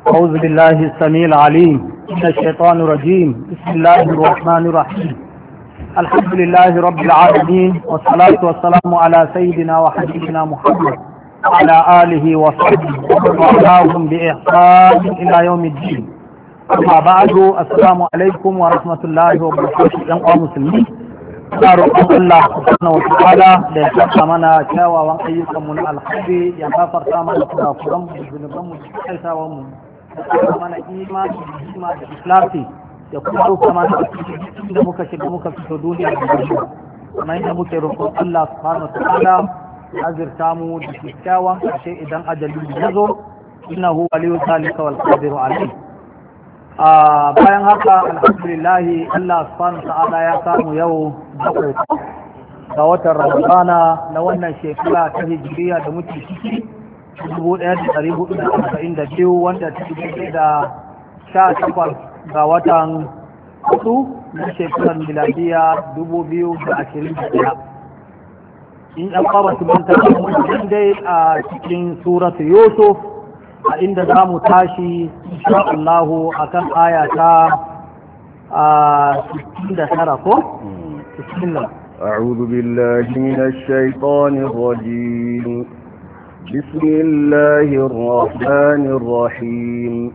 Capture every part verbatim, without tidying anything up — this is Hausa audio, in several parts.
أعوذ بالله السميع العليم من الشيطان الرجيم. بسم الله الرحمن الرحيم. الحمد لله رب العالمين، والصلاة والسلام على سيدنا وحبيبنا محمد وعلى آله وصحبه وعلاهم بإحسان إلى يوم الدين. أما بعد، السلام عليكم ورحمة الله وبركاته. يا مسلمين، ina roƙon Allah subhanahu wa ta'ala da ya saka mana kyawawan ayyukan mu na alkhairi, ya gafarta mana kurakuran mu da zunuban mu da kaitawan mu, ya saka mana imani da hikima da ikhlasi, ya kuma roƙa mana da muka shiga muka fito duniya da duniya. Kamar yadda muke roƙon Allah subhanahu wa ta'ala ya azirta mu da kyakkyawan ƙarshe idan ajali ya zo, innahu waliyyu zalika wal qadiru alayh. a bayan haka alhamdulillahi Allah subhanahu ta'ala ya samu yau bakwai ga watan Ramadana na wannan shekara ta hijiriya da muke ciki dubu ɗaya da ɗari hudu da arba'in da biyu, wanda ta fi da sha takwas ga watan hudu na shekarar miladiya dubu biyu da ashirin da ɗaya. In ɗan ƙwaba su manta mun dai a cikin suratu Yusuf, a inda za mu tashi insha Allahu akan aya ta sittin da tara ko? Bismillah. أعوذ بالله من الشيطان الرجيم. بسم الله الرحمن الرحيم.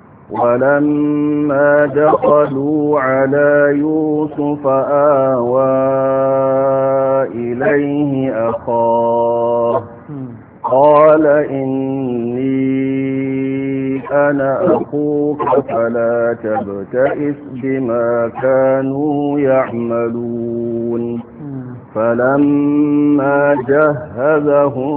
ولما دخلوا على يوسف آوى إليه أخاه قال إني أنا أخوك فلا تبتئس بما كانوا يعملون. فلما جهزهم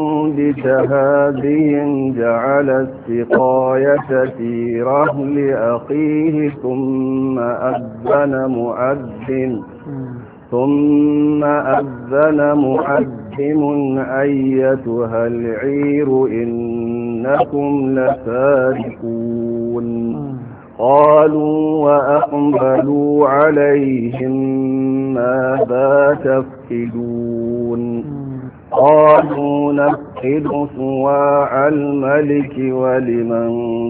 بجهازهم جعل السقاية في رحل أخيه ثم أذن مؤذن ثم أذن مؤذن أيتها العير إنكم لسارقون. قالوا وأقبلوا عليهم ماذا تفقدون؟ قالوا نفقد صواع الملك ولمن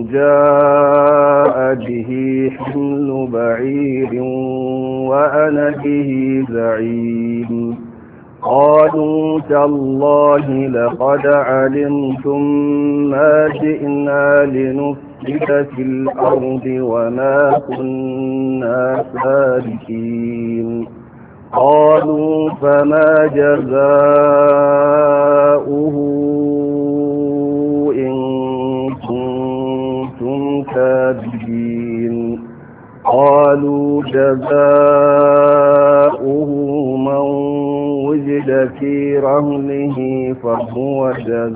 جاء به حمل بعير وأنا به زعيم. قالوا تالله لقد علمتم ما جئنا لنفسد في الأرض وما كنا سارقين. قالوا فما جزاؤه إن كنتم كاذبين؟ قالوا جزاؤه من وجد في رهنه فهو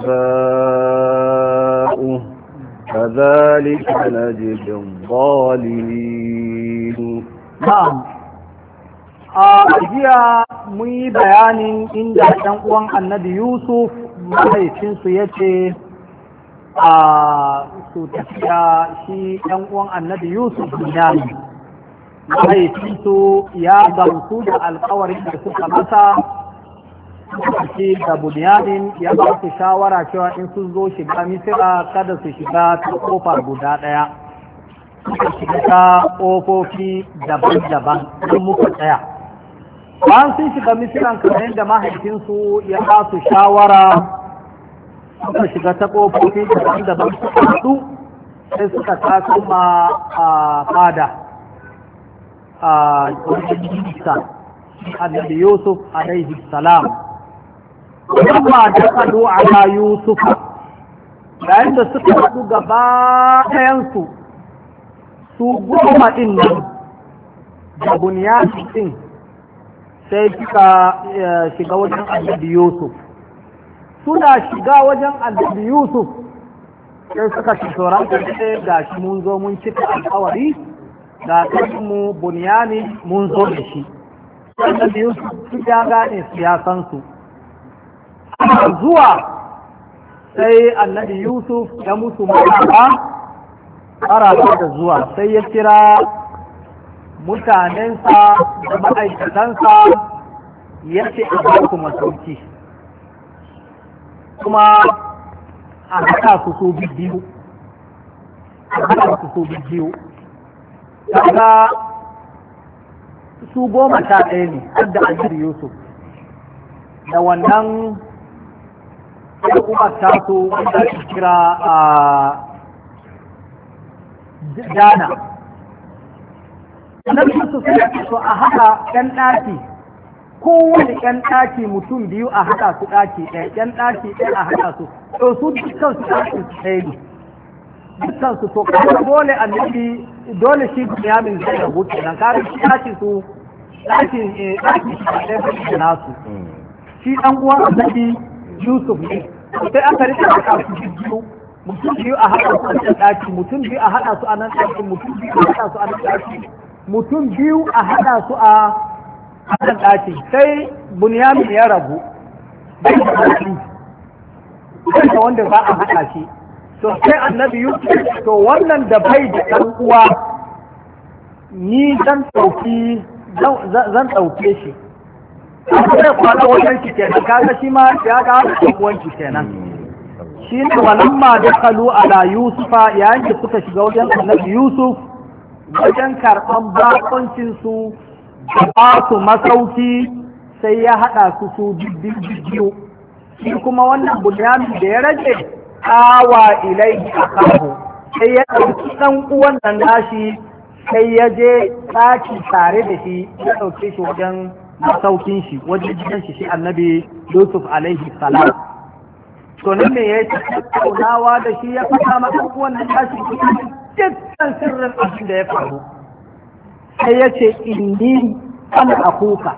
جزاؤه كذلك نجزي الظالمين. نعم. a jiya mun yi bayanin inda ɗan uwan annabi Yusuf mahaifinsu ya ce a su tafiya shi ɗan uwan annabi Yusuf Bunyamin. Mahaifinsu ya gamsu da alkawarin da suka masa shi da Bunyamin, ya ba su shawara cewa in sun zo shiga Misira kada su shiga ta kofa guda ɗaya, suka shiga ta ƙofofi daban-daban don muka tsaya. Bayan sun shiga Misiran kamar yadda mahaifinsu ya ba su shawara, suka shiga ta ƙofofi daban-daban suka haɗu, sai suka taso ma a fada a wajen Isa annabi Yusuf alaihi salam. Amma da kadu ala Yusuf, yayin da suka haɗu gaba ɗayansu su goma ɗin nan da Bunyamin ɗin, sai suka shiga wajen annabi Yusuf. Suna shiga wajen annabi Yusuf sai suka ci tsoron ƙarshe ga shi mun zo mun cika alkawari, ga mu Bunyamin mun zo da shi. Annabi Yusuf su ya gane siyasansu. Ana zuwa sai annabi Yusuf ya musu maraba maraba da zuwa, sai ya kira mutanensa da ma'aikatansa ya ce a ba ku masauki, kuma a haɗa su su biyu. haɗa su su biyu kaga su goma sha ɗaya ne har da annabi Yusuf da wannan al'ummar tasu wanda ake kira a Dana. Annabi Yusuf ya ce a haɗa ɗan ɗaki, kowane ɗan ɗaki mutum biyu a haɗa su ɗaki ɗaya, ɗan ɗaki ɗaya a haɗa su, to su dukkan su ɗakin su ɗaya ne. Dukkan su to kuma dole annabi dole shi Bunyamin zai rabu kenan, kare shi ɗaki su ɗakin ɗaki shi ɗaya da nasu. Shi ɗan uwan annabi Yusuf ne. Sai aka rika haɗa su biyu, mutum biyu a haɗa su a nan ɗaki, mutum biyu a haɗa su a nan ɗaki, mutum biyu a haɗa su a nan ɗaki, mutum biyu a haɗa su a nan ɗaki. Sai Bunyamin ya rabu, bai da ɗaki, bai da wanda za a haɗa shi. To sai annabi Yusuf, to wannan da bai da ɗan uwa, ni zan ɗauki zan ɗauke shi. Akwai kwana wajen ki kenan, kaga shi ma ya ga ɗan uwan ki kenan. Shi ne walamma da kalu ala Yusufa yayin da suka shiga wajen annabi Yusuf wajen karɓan bakoncinsu da ba su masauki sai ya haɗa su su biyu. Shi kuma wannan Bunyamin da ya rage awa ilaihi akahu sai ya ɗauki ɗan uwan nan nashi sai ya je ɗaki tare da shi ya ɗauke shi wajen masaukin shi wajen gidan shi shi annabi Yusuf alaihi salam. To nan ne ya yi tattaunawa da shi ya faɗa ma ɗan uwan nan nashi dukkan sirrin abin da ya faru. Sai ya ce inni ana akuka.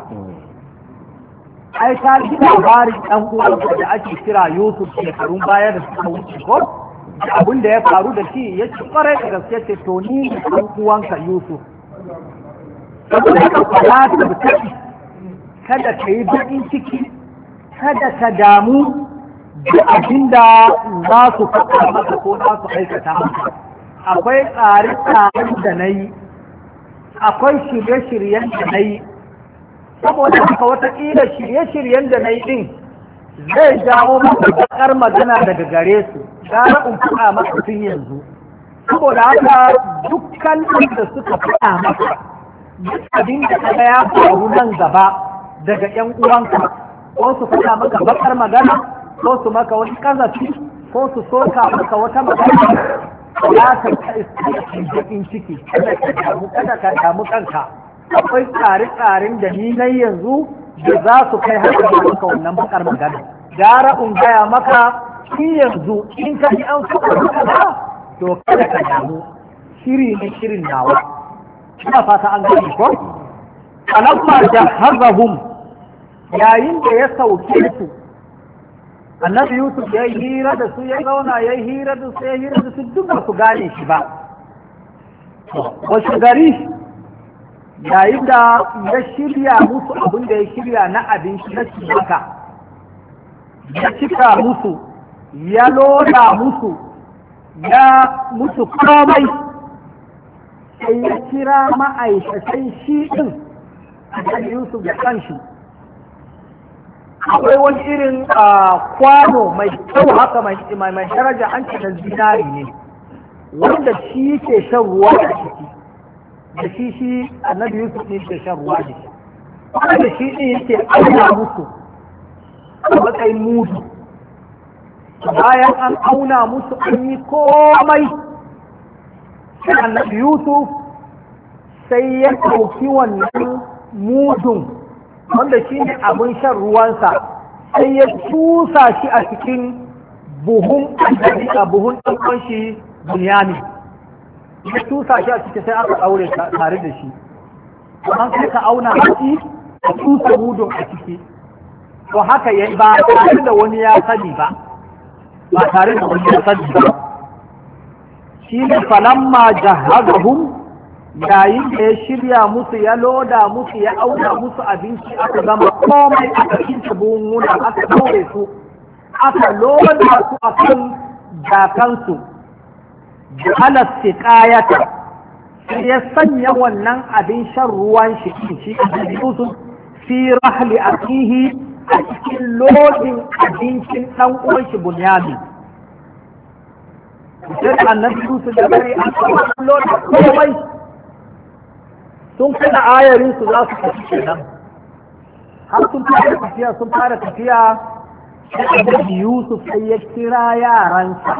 Ai ta ji labarin ɗan uwan da ake kira Yusuf shekarun baya da suka wuce ko? Abin da ya faru da shi ya ci kwarai da gaske ce to ni ne ɗan uwanka Yusuf. Saboda ka fara ta kada ka yi baƙin ciki, kada ka damu da abin da za su faɗa maka ko za su aikata maka. Akwai tsare-tsaren da na yi, akwai shirye-shiryen da na yi, saboda haka wataƙila shirye-shiryen da na yi ɗin zai jawo maka bakar magana daga gare su, gara in faɗa maka tun yanzu. Saboda haka dukkan da suka faɗa maka, duk abin da ka ya faru nan gaba daga ‘yan uwanka, ko su faɗa maka bakar magana, ko su maka wani kazafi, ko su soka maka wata magana, ya ka in ciki, kada ka damu kanka. Akwai tsare-tsaren da ni na yanzu da za su kai haka maka wannan bakar magana. Gara in gaya maka shi yanzu in ka yi an suka maka ba, to kada ka damu. Shiri ne shirin nawa. Ina fata an gani ko? Alamma da harrahum yayin da ya sauke su, annabi Yusuf ya yi hira da su, ya zauna ya yi hira da su, ya yi hira da su duk ba su gane shi ba. Wasu gari yayin da ya shirya musu abin da ya shirya na abinci na cimaka, ya cika musu, ya loda musu, ya musu komai, sai ya kira ma'aikatan shi ɗin annabi Yusuf da kanshi. Akwai wani irin kwano mai kyau haka mai daraja an ce da zinari ne, wanda shi ke shan ruwa da ciki, da shi shi annabi Yusuf ne ke shan ruwa da shi, wanda shi ne yake auna musu a matsayin mudu. Bayan an auna musu an yi komai, sai annabi Yusuf sai ya ɗauki wannan mudun wanda shi ne abin shan ruwansa, sai ya tusa shi a cikin buhun a buhun ɗan shi Bunyamin. Ya tusa shi a ciki sai aka ɗaure tare da shi. An sai ka auna hatsi a tusa mudun a ciki. To haka ya ba tare da wani ya sani ba, ba tare da wani ya sani ba. Shi ne falamma jahazahum yayin da ya shirya musu, ya loda musu, ya auna musu abinci, aka gama komai aka kinta buhunhuna, aka ɗaure su, aka loda su a kan jakansu da alasti ƙayata, sai ya sanya wannan abin shan ruwan shi shi a Yusuf fi rahli akihi a cikin lodin abincin ɗan uwan shi Bunyamin. sai da annabi Yusuf da bari an kallo da komai sun kada ayarin su za su tafi kenan har sun fara tafiya sun fara tafiya sai annabi Yusuf sai ya kira yaransa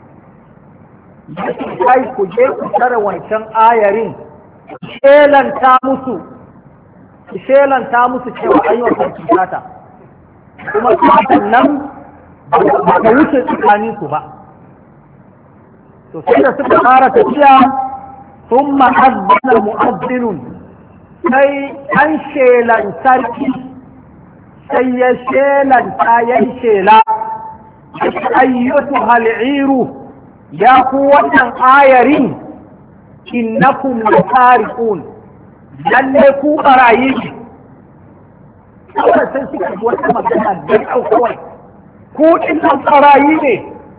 yake kai ku je ku tare wancan ayarin shelanta musu shelanta musu cewa ayyukan kanta kuma sannan ba ta wuce tsakaninsu ba to sai da suka fara tafiya sun ma'azzana mu'azzinun sai an shelan sarki sai ya shelanta ya yi shela ayyutu hal'iru ya ku wannan ayarin innakum lasariqun lalle ku barayi kawai sai suka ji wata magana da kawai ko in an barayi ne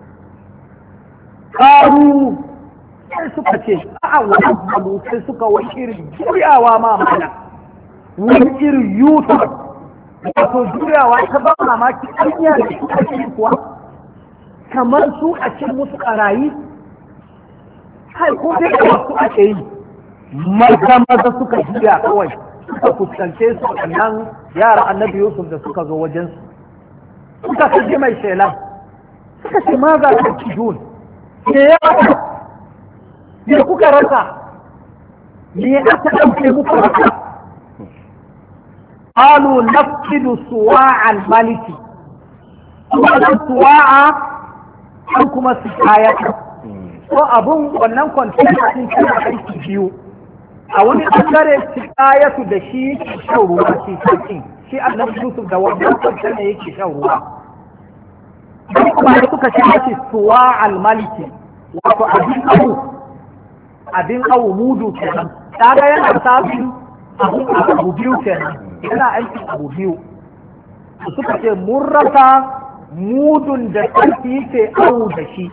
karu sai suka ce a'a wa'azzamu sai suka wani irin juyawa ma mana wani irin yutar wato juyawa ta ba mamaki hanya da suka ce kuwa kamar su a ce musu barayi kai ko dai da wasu ake yi maza maza suka juya kawai suka fuskance su nan yara annabi Yusuf da suka zo wajensu suka kaji mai shela suka ce ma za ka ci jun me ya aka me kuka rasa me aka ɗauke muku rasa qalu nafqidu suwa'a al-maliki wannan suwa'a an kuma su kayata ko abun wannan kwantena din tana aiki biyu a wani ɓangare su kayatu da shi shan ruwa shi sarkin shi annabi Yusuf da wannan kwantena yake shan ruwa don kuma da suka ce mace suwa al-maliki wato abin awu abin awu mudu kenan kaga yana samun abin abu biyu kenan yana aikin abu biyu suka ce mun rasa mudun da sarki ke awu da shi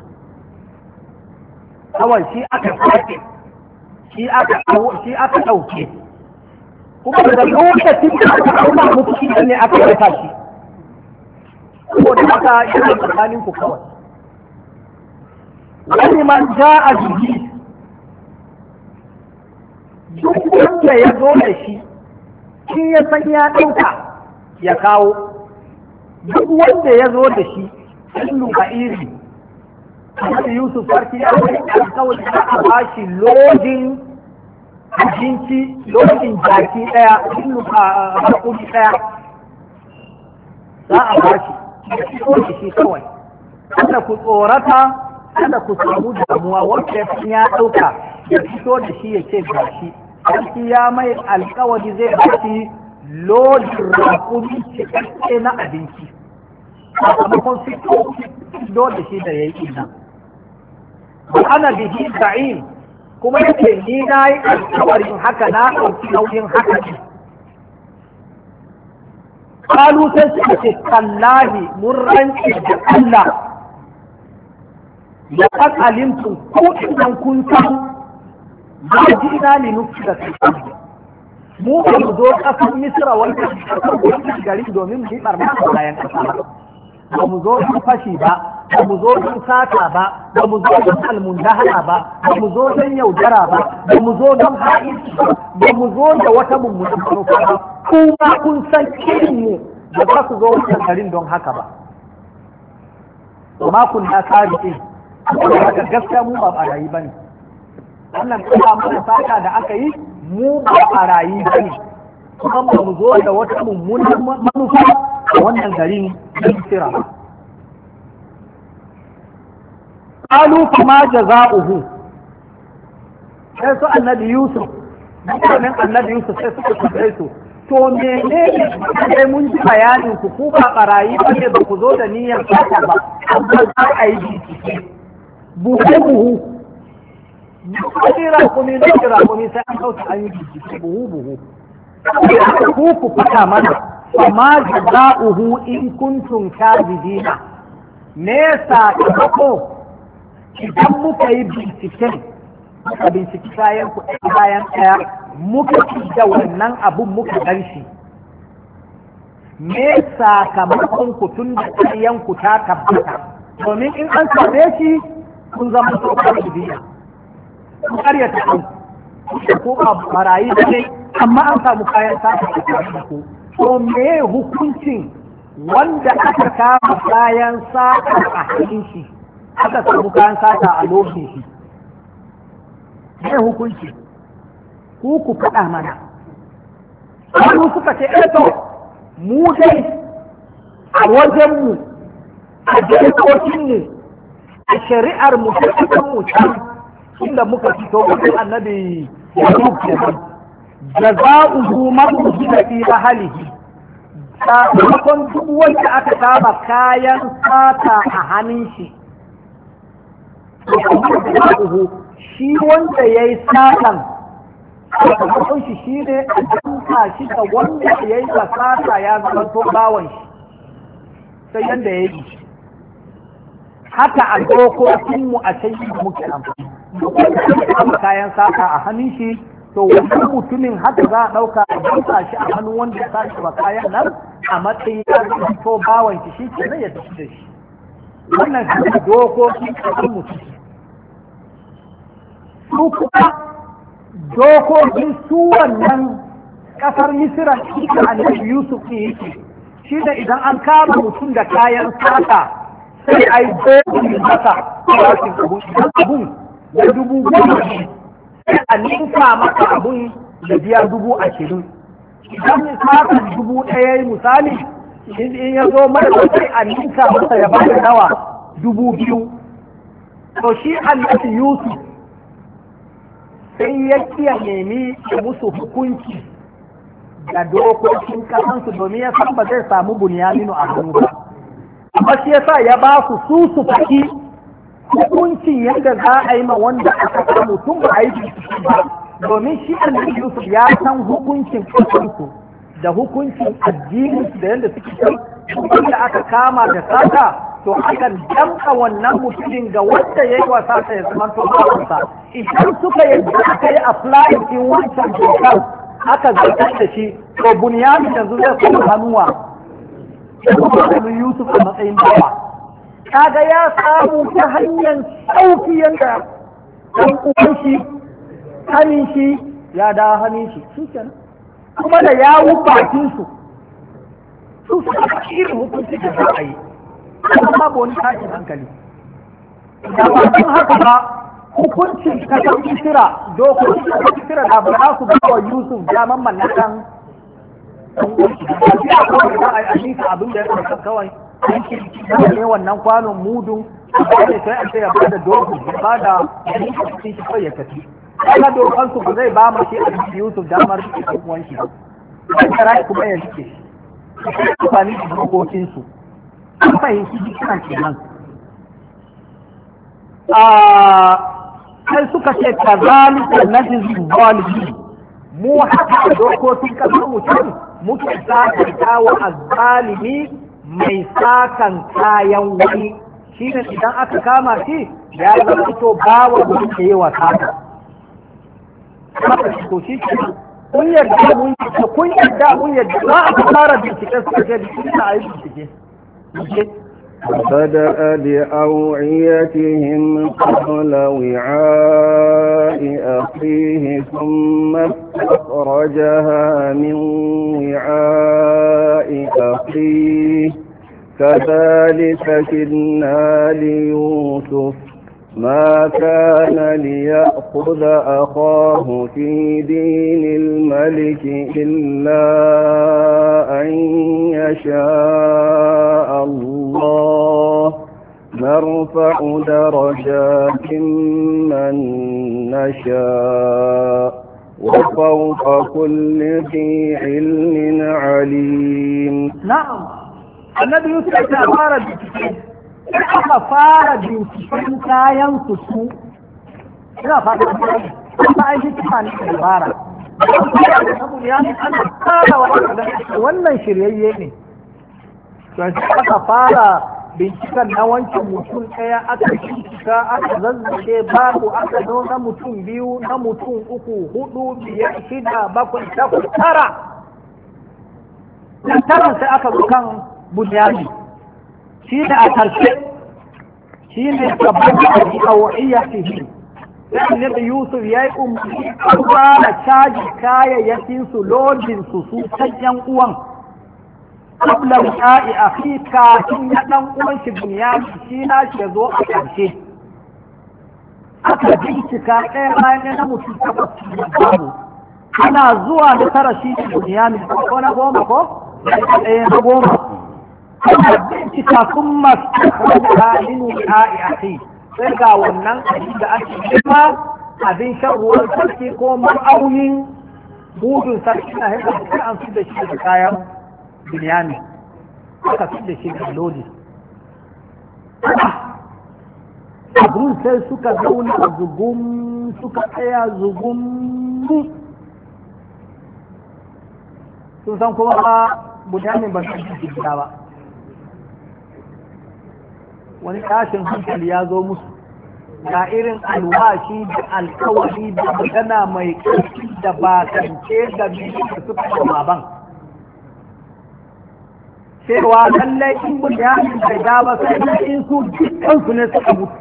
kawai shi aka sake shi aka shi aka ɗauke kuma da lokacin da aka ɗauka muku shi ne aka rasa shi ko da haka yana tsakanin ku kawai wani man ja a jiki duk wanda ya zo da shi shi ya san ya ɗauka ya kawo duk wanda ya zo da shi illu a iri Annabi Yusuf farki ya yi alƙawari za a ba shi lodin abinci lodin jaki ɗaya illu a bakuri ɗaya za a ba shi ya fito da shi kawai kada ku tsorata kada ku samu damuwa wanda ya fi ya ɗauka ya fito da shi ya ce ga shi sarki ya mai alƙawari zai ba shi lodin rakumi cikakke na abinci sakamakon fito da shi da ya yi nan ba ana bihi za'im kuma yake ni na yi alkawarin haka na ɗauki nauyin haka ne kalu sai suka ce tallahi mun rance da Allah ya kan alimtum ko idan kun san ba ji ina ne nufi da kai mu ba mu zo ƙasar Misra wannan gari domin mu yi barna a bayan ƙasa ba mu zo don fashi ba ba mu zo don sata ba ba mu zo don almundahana ba ba mu zo don yaudara ba ba mu zo don ha'inci ba ba mu zo da wata mummunan manufa ba kuma kun san irin mu da za su zo wannan garin don haka ba amma kun na sabi'in daga gaskiya mu ba barayi bane wannan kuma mana sata da aka yi mu ba barayi bane kuma ba mu zo da wata mummunan manufa a wannan garin da Misra. Qalu kama jaza'uhu sai su annabi Yusuf mutanen annabi Yusuf sai suka tambaye su to menene sai mun ji bayanin ku ku ba barayi ba ne ba ku zo da niyyar sata ba amma za a yi bincike buhu buhu kira kuma ne kira kuma sai an kauta an yi bincike buhu buhu ku ku fata mana fama jaza'uhu in kuntum kadibina me sakamako idan muka yi binciken muka binciki kayan ku bayan ɗaya muka ci da wannan abun muka gan shi me sakamakon ku tun da kayan ku ta tabbata domin in an same shi kun zama tsohon biya kun karyata kan ko ba barayi da ne amma an samu kayan sata a cikin ku to me hukuncin wanda aka kama kayan sata a hannun shi aka samu kayan sata a lokacin shi me hukunci ku ku faɗa mana wani suka ce eto mu dai a wajenmu a jikokinmu a shari'ar mu ta cikin mu can inda muka fito wajen annabi Yaqub kenan jaza'uhu man ujida fi ahlihi sakamakon duk wanda aka kama kayan sata a hannun shi jaza'uhu shi wanda yayi satan sakamakon shi shine a danka shi ga wanda yayi sata ya zama to bawan shi sai yanda yayi haka a dokokinmu a can yi muke amfani da kayan saka a hannun shi to wannan mutumin haka za a ɗauka a ɗauka shi a hannun wanda ya sashi ba kayan nan a matsayin ya zama to bawan shi shi ke ya tafi da shi wannan haka dokokin ƙasar mutum su kuma dokokin su wannan ƙasar misira shi da annabi yusuf ne yake shi da idan an kama mutum da kayan sata sai a yi dokin masa farashin abun da dubu goma sai a ninka masa abun da biya dubu ashirin idan misalin dubu ɗaya misali in ya zo mara sai a ninka masa ya bada nawa dubu biyu to shi annabi yusuf sai ya kiya nemi ya musu hukunci da dokokin kasansu domin ya san ba zai samu bunyaminu a hannu ba amma shi yasa ya ba su su su faɗi hukuncin yadda za a yi ma wanda aka samu tun ba a yi bincike ba domin shi annabi Yusuf ya san hukuncin kansu da hukuncin addini da yadda suke san wanda aka kama da sata to akan damka wannan mutumin ga wanda ya yi wa sata ya zama to ba idan suka yadda aka yi apply in wancan dokar aka zartar da shi to bunyamin yanzu zai kuma hannuwa da Yusuf a matsayin bawa kaga ya samu ta hanyar sauki yanda dan uwan shi hannun shi ya da hannun shi shikenan kuma da yawo bakin su su su irin hukunci da za a yi kuma babu wani tashin hankali da ba don haka ba hukuncin kasar Misira dokokin kasar Misira da ba za su ba wa Yusuf daman mallakan abin da ya karɓar kawai ne wannan kwanon mudun ba da sai a ce ya bada doku ba da cikin shi kawai ya tafi kana dokan su ba zai ba mu shi a cikin Yusuf damar cikin uwan shi ba rai kuma ya rike shi ba ni dokokin su an fahimci dukkan kenan a sai suka ce kazalika najzi zalimin mu haka dokokin kasar mutum muke sakanta wa azzalimi mai sakan kayan wani shi ne idan aka kama shi ya zama fito bawa wani da yawa sata haka to shi ke kun yarda mun yarda kun yarda mun yarda za a fara bincike suka ce bincike a yi bincike فبدأ بأوعيتهم قبل وعاء أخيه ثم استخرجها من وعاء أخيه كذلك كدنا ليوسف ما كان ليأخذ أخاه في دين الملك إلا أن يشاء الله نرفع درجات من نشاء وفوق كل ذي علم عليم. نعم النبي يوسف أمر بالكتاب aka fara binciken kayan su su ina fata kuma ai hikima ne da dabara saboda ya ana fara wannan shiryayye ne to aka fara binciken na wancan mutum ɗaya aka bincika aka zazzace babu aka zo na mutum biyu na mutum uku hudu biyar shida bakwai takwas tara da tara sai aka zo kan bunyani shi da a karshe shi ne tabbata da auhiyatihi sai annabi Yusuf ya yi umarni a fara caji kayayyakin su lodin su su yan uwan qabla wa'i akhi kafin ya dan uwan shi Bunyamin shi na shi zo a ƙarshe aka bincika ɗaya bayan na mutum takwas babu ana zuwa da tara shi Bunyamin ko na goma ko ɗaya na goma aka bincika sun masu halinu wa'i akhi sai ga wannan abin da ake nema abin shan ruwan sarki ko ma'aunin budun sarki na haifar da an fi da shi da kayan Binyami aka fi da shi da lodi abin sai suka zauna a zugun suka tsaya zugun sun san kuma ba Binyami ba su ji gida ba wani tashin hankali ya zo musu ga irin alwashi da alkawari da magana mai ƙarfi da bakance da biyu da suka kama ban cewa lallai in mutane da dama sai in su dukkansu ne suka mutu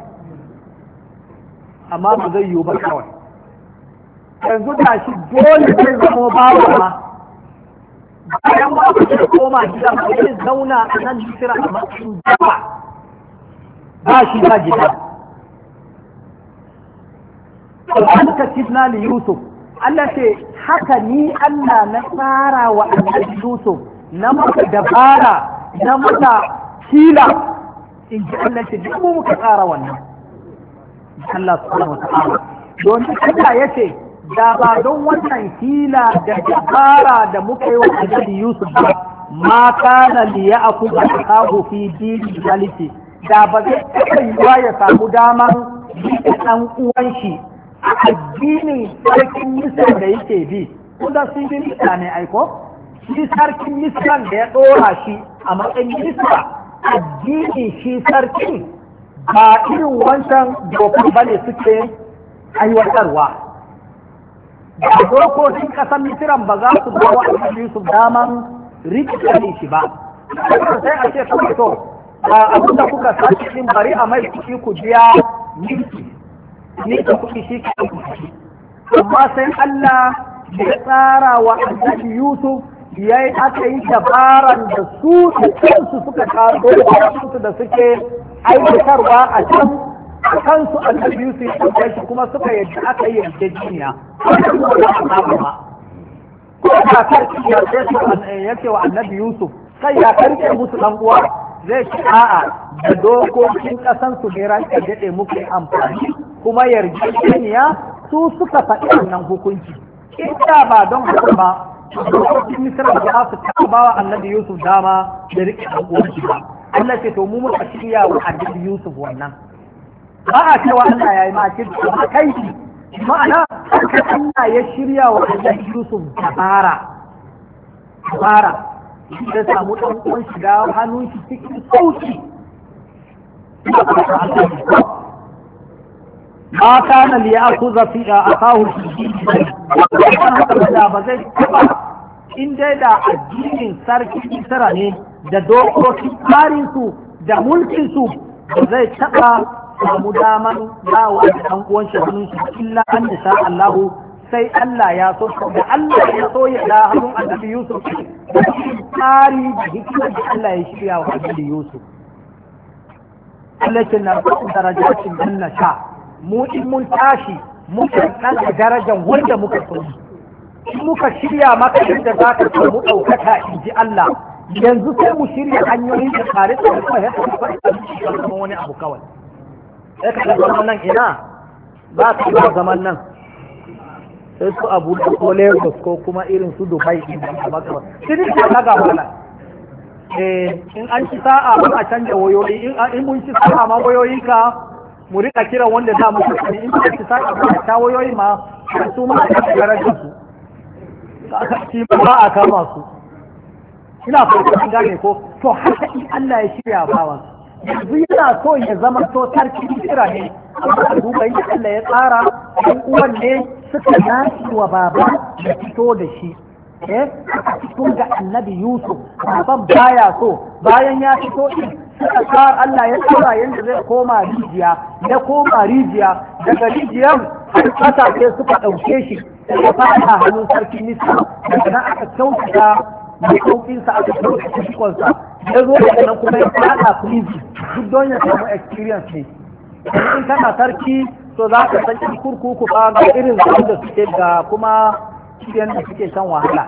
amma ba zai yiwu ba kawai yanzu da shi dole zai zama babu ma bayan ba su koma gida ba zai zauna a nan misira a matsayin jaba ba shi ba gida ka kidna li Yusuf Allah ce haka ni Allah na tsara wa annabi Yusuf na maka dabara na maka hila in ji Allah ce duk mu muka tsara wannan Allah subhanahu wa ta'ala don Allah yace da ba don wannan hila da dabara da muka yi wa annabi Yusuf ba ma kana li ya'khudha akahu fi dini maliki da ba zai taɓa yiwa ya samu daman yi ɗan uwan shi a addinin sarkin Misra da yake bi, kuma sun bi Misra ne aiko? Shi sarkin Misra da ya ɗora shi a matsayin Misra addinin shi sarkin ba irin wancan dokar ba ne suke aiwatarwa. Da dokokin ƙasar Misran ba za su ba wa annabi Yusuf daman rikita ne shi ba. Sai a ce kawai to abin da kuka sace din bari a mai kuɗi ku biya miki ni da kuɗi shi ke amma sai Allah ya tsara wa annabi Yusuf ya yi aka yi dabaran da su da kansu suka kawo su da suke aiwatarwa a can a kansu annabi Yusuf ya ɗauke shi kuma suka yadda aka yi yarjejeniya ko da sarki ya ce wa annabi Yusuf kai ya karke musu ɗan uwa zai ci a'a da dokokin ƙasan su ne ranka daɗe muku amfani kuma yarjejeniya su suka faɗi wannan hukunci ita ba don haka ba dokokin misra da za su taɓa wa annabi Yusuf dama da riƙe ɗan uwanci ba Allah ce to mu muka shirya wa annabi Yusuf wannan ba a cewa Allah ya yi makir da kai ma'ana Allah ya shirya wa annabi Yusuf dabara dabara da samu ɗan uwan shiga hannun shi cikin sauki ma kana li ya'khudha fi akahu da ba zai taba in dai da addinin sarki Isra ne da dokokin tsarin su da mulkin su ba zai taba samu daman dawo da ɗan uwan shi hannun shi illa an sha Allahu sai Allah ya so da Allah ya so ya da hannun annabi Yusuf da tsari da hikimar da Allah ya shirya wa annabi Yusuf Allah ke na darajatin dan na sha mu in mun tashi muka ɗaga darajar wanda muka so muka shirya maka yadda za ka samu ɗaukaka in ji Allah yanzu sai mu shirya hanyoyin da tare da kuma ya tafi wani abu kawai sai ka zaman nan ina ba ka ba zaman nan sai su abu da ko Lagos ko kuma irin su Dubai din da maka shi ne ka daga wala eh in an ci sa'a ba a canja wayoyi in in mun ci sa'a ma wayoyi ka mu rika kira wanda da muka sani in ka ci sa'a ba ta wayoyi ma su ma a darajar su ka ci ba a kama su ina fata an gane ko to haka in Allah ya shirya bawan yanzu yana so ya zama to sarki kira ne amma a duba yadda Allah ya tsara ɗan uwan ne suka dace wa baba da fito da shi eh aka fito da annabi Yusuf baban baya so bayan ya fito din suka tsara Allah ya tsara yadda zai koma rijiya ya koma rijiya daga rijiyar har kasashe suka ɗauke shi ya fara hannun sarki Misra daga nan aka kyautata mai sauƙinsa aka kyautata shikonsa ya zo daga nan kuma ya fada prison duk don ya samu experience ne in kana sarki to za ka san kurkuku ba ga irin zaman da suke ga kuma cikin da suke shan wahala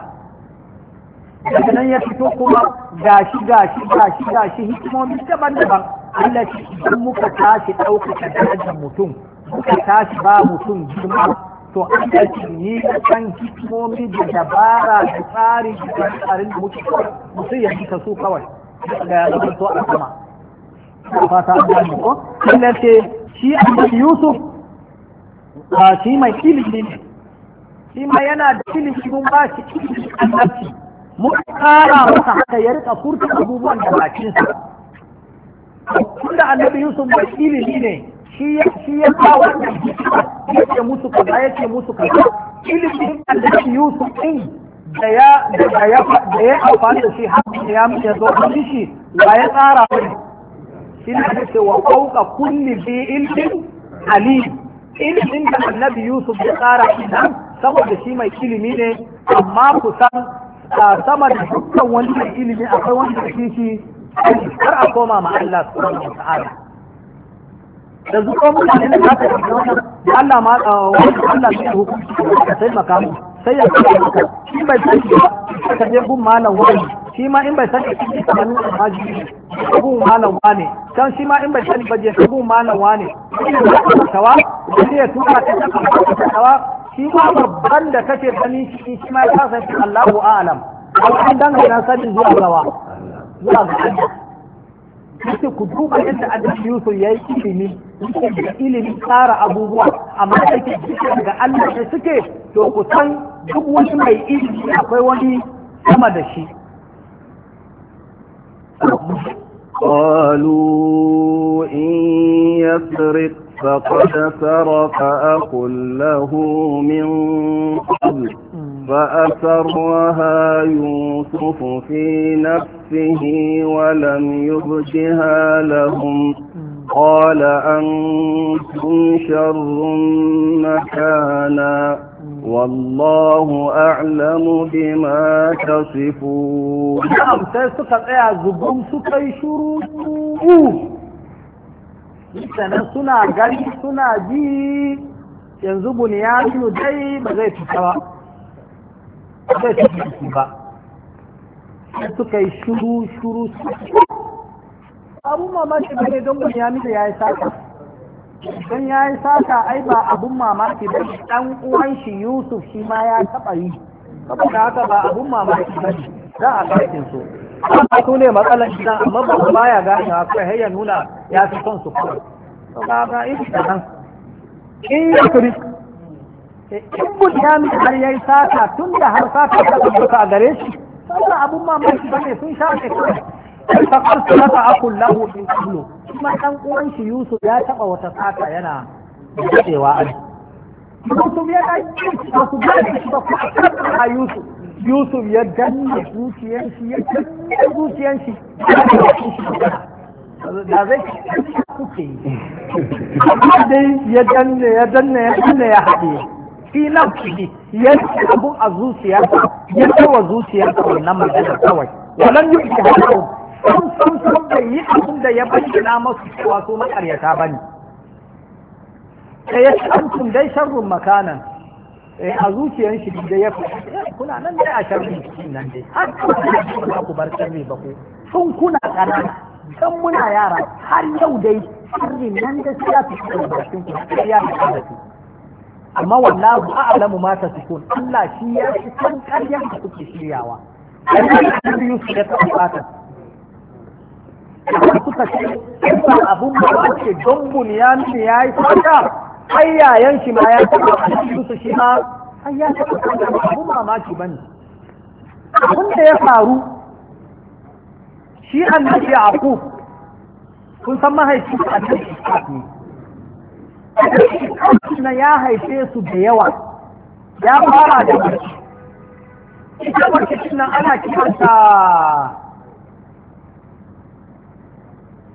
daga nan ya fito kuma gashi gashi gashi gashi hikimomi daban-daban Allah shi idan muka tashi ɗaukaka darajar mutum muka tashi ba mutum girma to an ce ni da kan hikimomi da dabara da tsari da tsarin da muke mutum ya fita su kawai da ya zama to a sama fata an gani ko Allah ce shi annabi Yusuf shi mai ilimi ne shi ma yana da ilimi mun ba shi ilimi annabci mun kara masa haka ya rika furta abubuwan da bakinsa tunda annabi Yusuf mai ilimi ne shi ya shi ya kawo yake musu kaza yake musu kaza ilimin annabi Yusuf din da ya da ya da ya amfani da shi har ya ya zo da shi wa ya tsara shi ne ake wa fauka kulli bi ilmin alim ilimin da annabi Yusuf ya tsara idan saboda shi mai ilimi ne amma kusan sama da dukkan wani mai ilimi akwai wanda da shi har a koma ma Allah subhanahu wa ta'ala da zuwa mutane da aka yi wannan da Allah ma wani Allah zai hukunci da sai makamu sai ya kai maka shi bai sani ba ka je gun malam wani shi ma in bai sani shi kamar nan haji gun malam wani kan shi ma in bai sani ba je gun malam wani tawa sai ya tuka ta tawa shi ma babban da kake gani shi shi ma ya san Allahu a'lam an dangana sanin zuwa gawa zuwa ga Allah kace ku duba yadda Annabi Yusuf yayi ilimi yake da ilimi tsara abubuwa amma yake daga Allah ne suke to ku san duk wani mai ilimi akwai wani sama da shi قالوا إن يسرق فقد سرق أخ له من قبل فأسرها يوسف في نفسه ولم يبدها لهم قال أنتم شر مكانا والله أعلم بما تصفون. نعم سيسقط يا زبون سكي شروط sannan suna gani suna ji yanzu buniyanu dai ba zai fita ba zai fita ba sai suka yi shuru shuru abun mamaki ba ne don buniyanu da ya yi sata don ya yi sata ai ba abun mamaki ba dan uwan shi Yusuf shi ma ya taba yi saboda haka ba abun mamaki ba ne za a karkin so amma su ne matsalar gidan amma ba su baya gane a kai har ya nuna ya fi son su kawai to ga ga ita da nan in ya kuri in bunyamin har yayi sata tun da har sata ta tabbata a gare shi saboda abun mamaki bane sun sha ne kawai ta karsu laka akul lahu in kullu kuma dan uwan shi Yusuf ya taba wata sata yana dadewa a Yusuf ya dai ba su da shi ba ku a Yusuf Yusuf ya danne zuciyar shi ya danne zuciyar shi da zai kuke yi amma dai ya danne ya danne ya danne ya haɗe fi nafsihi ya abun a zuciyarsa ya kawo zuciyarsa wannan magana kawai walan yi ki haɗu sun sun sun bai yi abin da ya bayyana masu cewa su makaryata ba ne sai ya ce antum dai sharrun makanan a zuciyar shi da ya fi kuna nan dai a sharri nan dai har ba ku bar sharri ba ku sun kuna kanana kan muna yara har yau dai sharri nan da ya fi da bakin ku ya fi da su amma wallahu a'lamu ma tasifun Allah shi ya fi san ƙaryar da kuke shiryawa annabi Yusuf ya tabbata suka ce abun da ake don bunyan ne yayi fata ai yayan shi ma ya taɓa Yusuf shi ma ai ya taɓa abun mamaki bane abin da ya faru shi annabi Yaqub kun san mahaifin annabi Ishaq ne na ya haife su da yawa ya fara da mace ita mace nan ana kiranta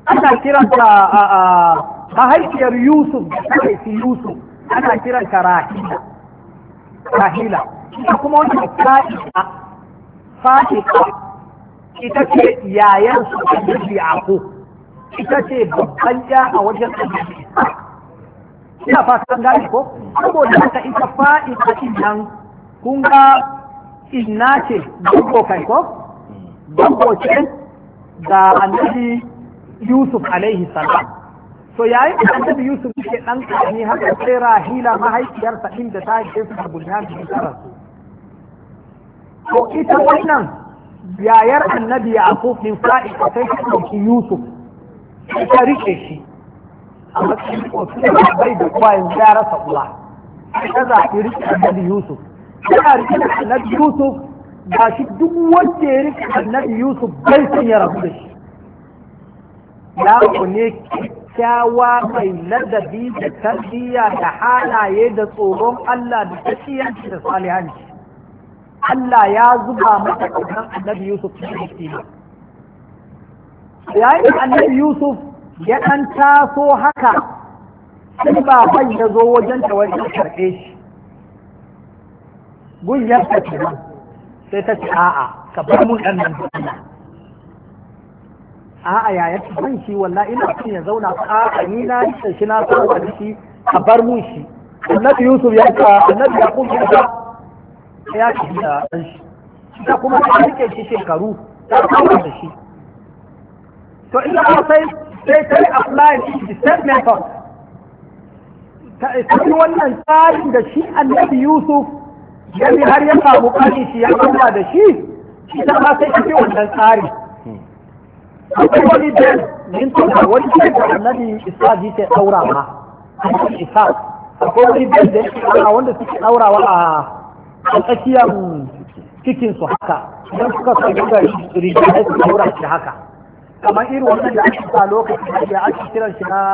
ana kiranta a mahaifiyar Yusuf da ta haifi Yusuf ana kiranta Rahila Rahila ita kuma wanda fa'ika fa'ika ita ce yayan su annabi Yaqub ita ce babban ya a wajen annabi ina fata an gane ko saboda haka ita fa'ika din nan kun ga inna ce dabbo kai ko dabbo ce da annabi Yusuf alaihi salam to yayin da annabi Yusuf yake dan karami haka sai Rahila mahaifiyarsa inda ta haife su da Bunyamin ta to ita wannan yayar annabi Yaqub din fa'i sai ta dauki Yusuf ta rike shi a matsayin kotu bai da kuwa yanzu ya rasa uwa ta zaɓi rike annabi Yusuf yana rike da annabi Yusuf ga shi duk wanda ya rike annabi Yusuf bai son ya rabu da shi yaro ne kyakkyawa mai ladabi da tarbiyya da halaye da tsoron Allah da tafiyanci da salihanci Allah ya zuba mata ƙaunar annabi Yusuf cikin kima yayin da annabi Yusuf ya ɗan taso haka sai baban ya zo wajen ta wani karɓe shi gun yarta kenan sai ta ce a'a ka bar mun ɗan nan da a'a yaya ban shi wallahi ina son ya zauna a'a ni na yi shi na san da shi a bar mun shi annabi Yusuf ya ka annabi Yaqub ya ka ya ci da dan shi da kuma ta rike shi shekaru ta kawo da shi to ina sai sai sai apply the same method ta yi wannan tsarin da shi annabi Yusuf ya bi har ya samu kani shi ya kawo da shi shi ta ma sai shi wannan tsari akwai wani ben min tuka wani ben da annabi isa ji ke daurawa annabi isa akwai wani ben da yake daura wanda suke daurawa a tsakiyar cikin su haka idan suka sa da riga da su daura shi haka kamar irin wannan da ake sa lokacin da ake kiran shi na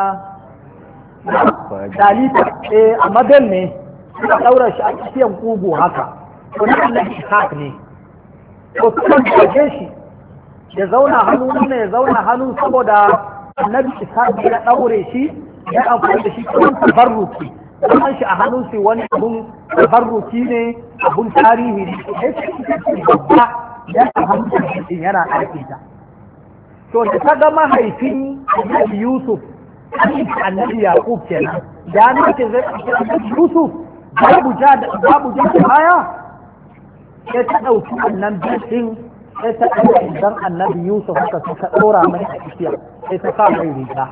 dalita eh a madal ne suka daura shi a tsakiyar kugu haka to na annabi isa ne to suka gaje shi ya zauna hannu ne ya zauna hannu saboda annabi isa ya daure shi ya amfani da shi kuma tabarruki zaman shi a hannun shi wani abun tabarruki ne abun tarihi ne ya ce babba ya ta hannun shi yana aiki ta to da ta ga mahaifin annabi Yusuf annabi Yaqub kenan da nake zai annabi Yusuf babu ja da babu ja da baya sai ta dauki annan bin sai ta ɗauka idan annabi Yusuf haka suka ɗora mai a ikiya sai ta sa mai riga.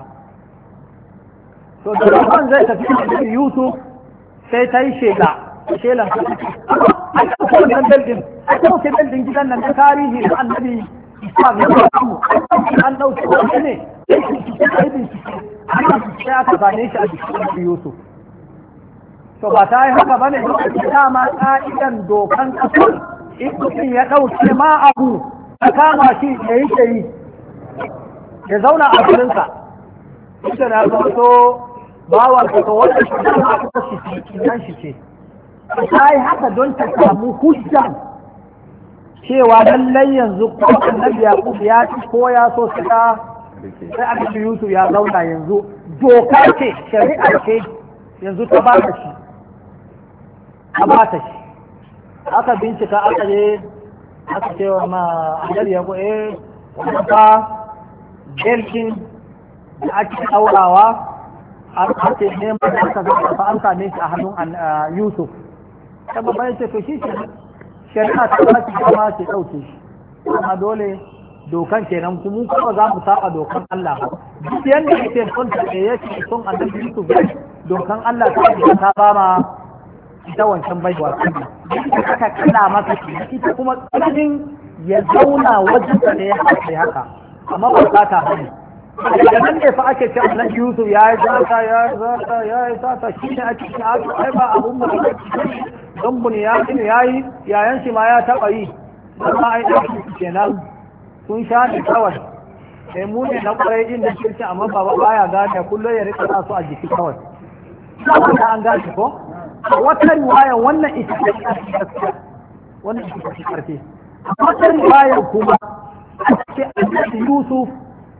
To da rabon zai tafi annabi Yusuf sai ta yi shela, shelan ta ce, a ɗauka wannan beldin, a ɗauke beldin gidan nan ta tarihi da annabi Isa ya samu, an ɗauke wani ne, sai bincike, sai aka zane shi a jikin annabi Yusuf. To ba ta yi haka ba ne, dama ƙa'idan dokan ƙasar in mutum ya ɗauke ma abu a kama shi ya yi ke yi ya zauna a gurinsa ita na zato bawan ka to wanda shi zama a kusa shi nan shi ce ta yi haka don ta samu hujjan cewa lallai yanzu ko annabi Yaqub ya ci ko ya so su ta sai annabi Yusuf ya zauna yanzu doka ce shari'a ce yanzu ta ba ta shi ta ba ta shi aka bincika aka je aka ce wa ma ajal ya ko eh wannan fa belkin da ake aurawa ake neman da aka zaka fa an same shi a hannun Yusuf kuma bai ce to shi shari'a ta ba shi kuma ce dauke shi amma dole dokan kenan kuma kuma za mu saba dokan Allah ba duk yanda yake son ta yake son annabi Yusuf dokan Allah ta ba ma ita wancan baiwa aka kalla masa ita kuma tsananin ya zauna wajen da ya haɗe haka amma ba za ta hane daga nan ne fa ake ce annabi Yusuf ya yi zata ya yi zata ya yi zata shi ne ake ce ai ba abun mu don buni ya yi ya yi yayan shi ma ya taɓa yi don ma ai ɗauki kenan sun sha ne kawai sai mu ne na ƙwarai din da kirki amma baba baya gane kullum ya rika sa su a jiki kawai an gane ko wata riwaya wannan ita ce gaskiya wannan ita ce karfe wata riwaya kuma a ce annabi Yusuf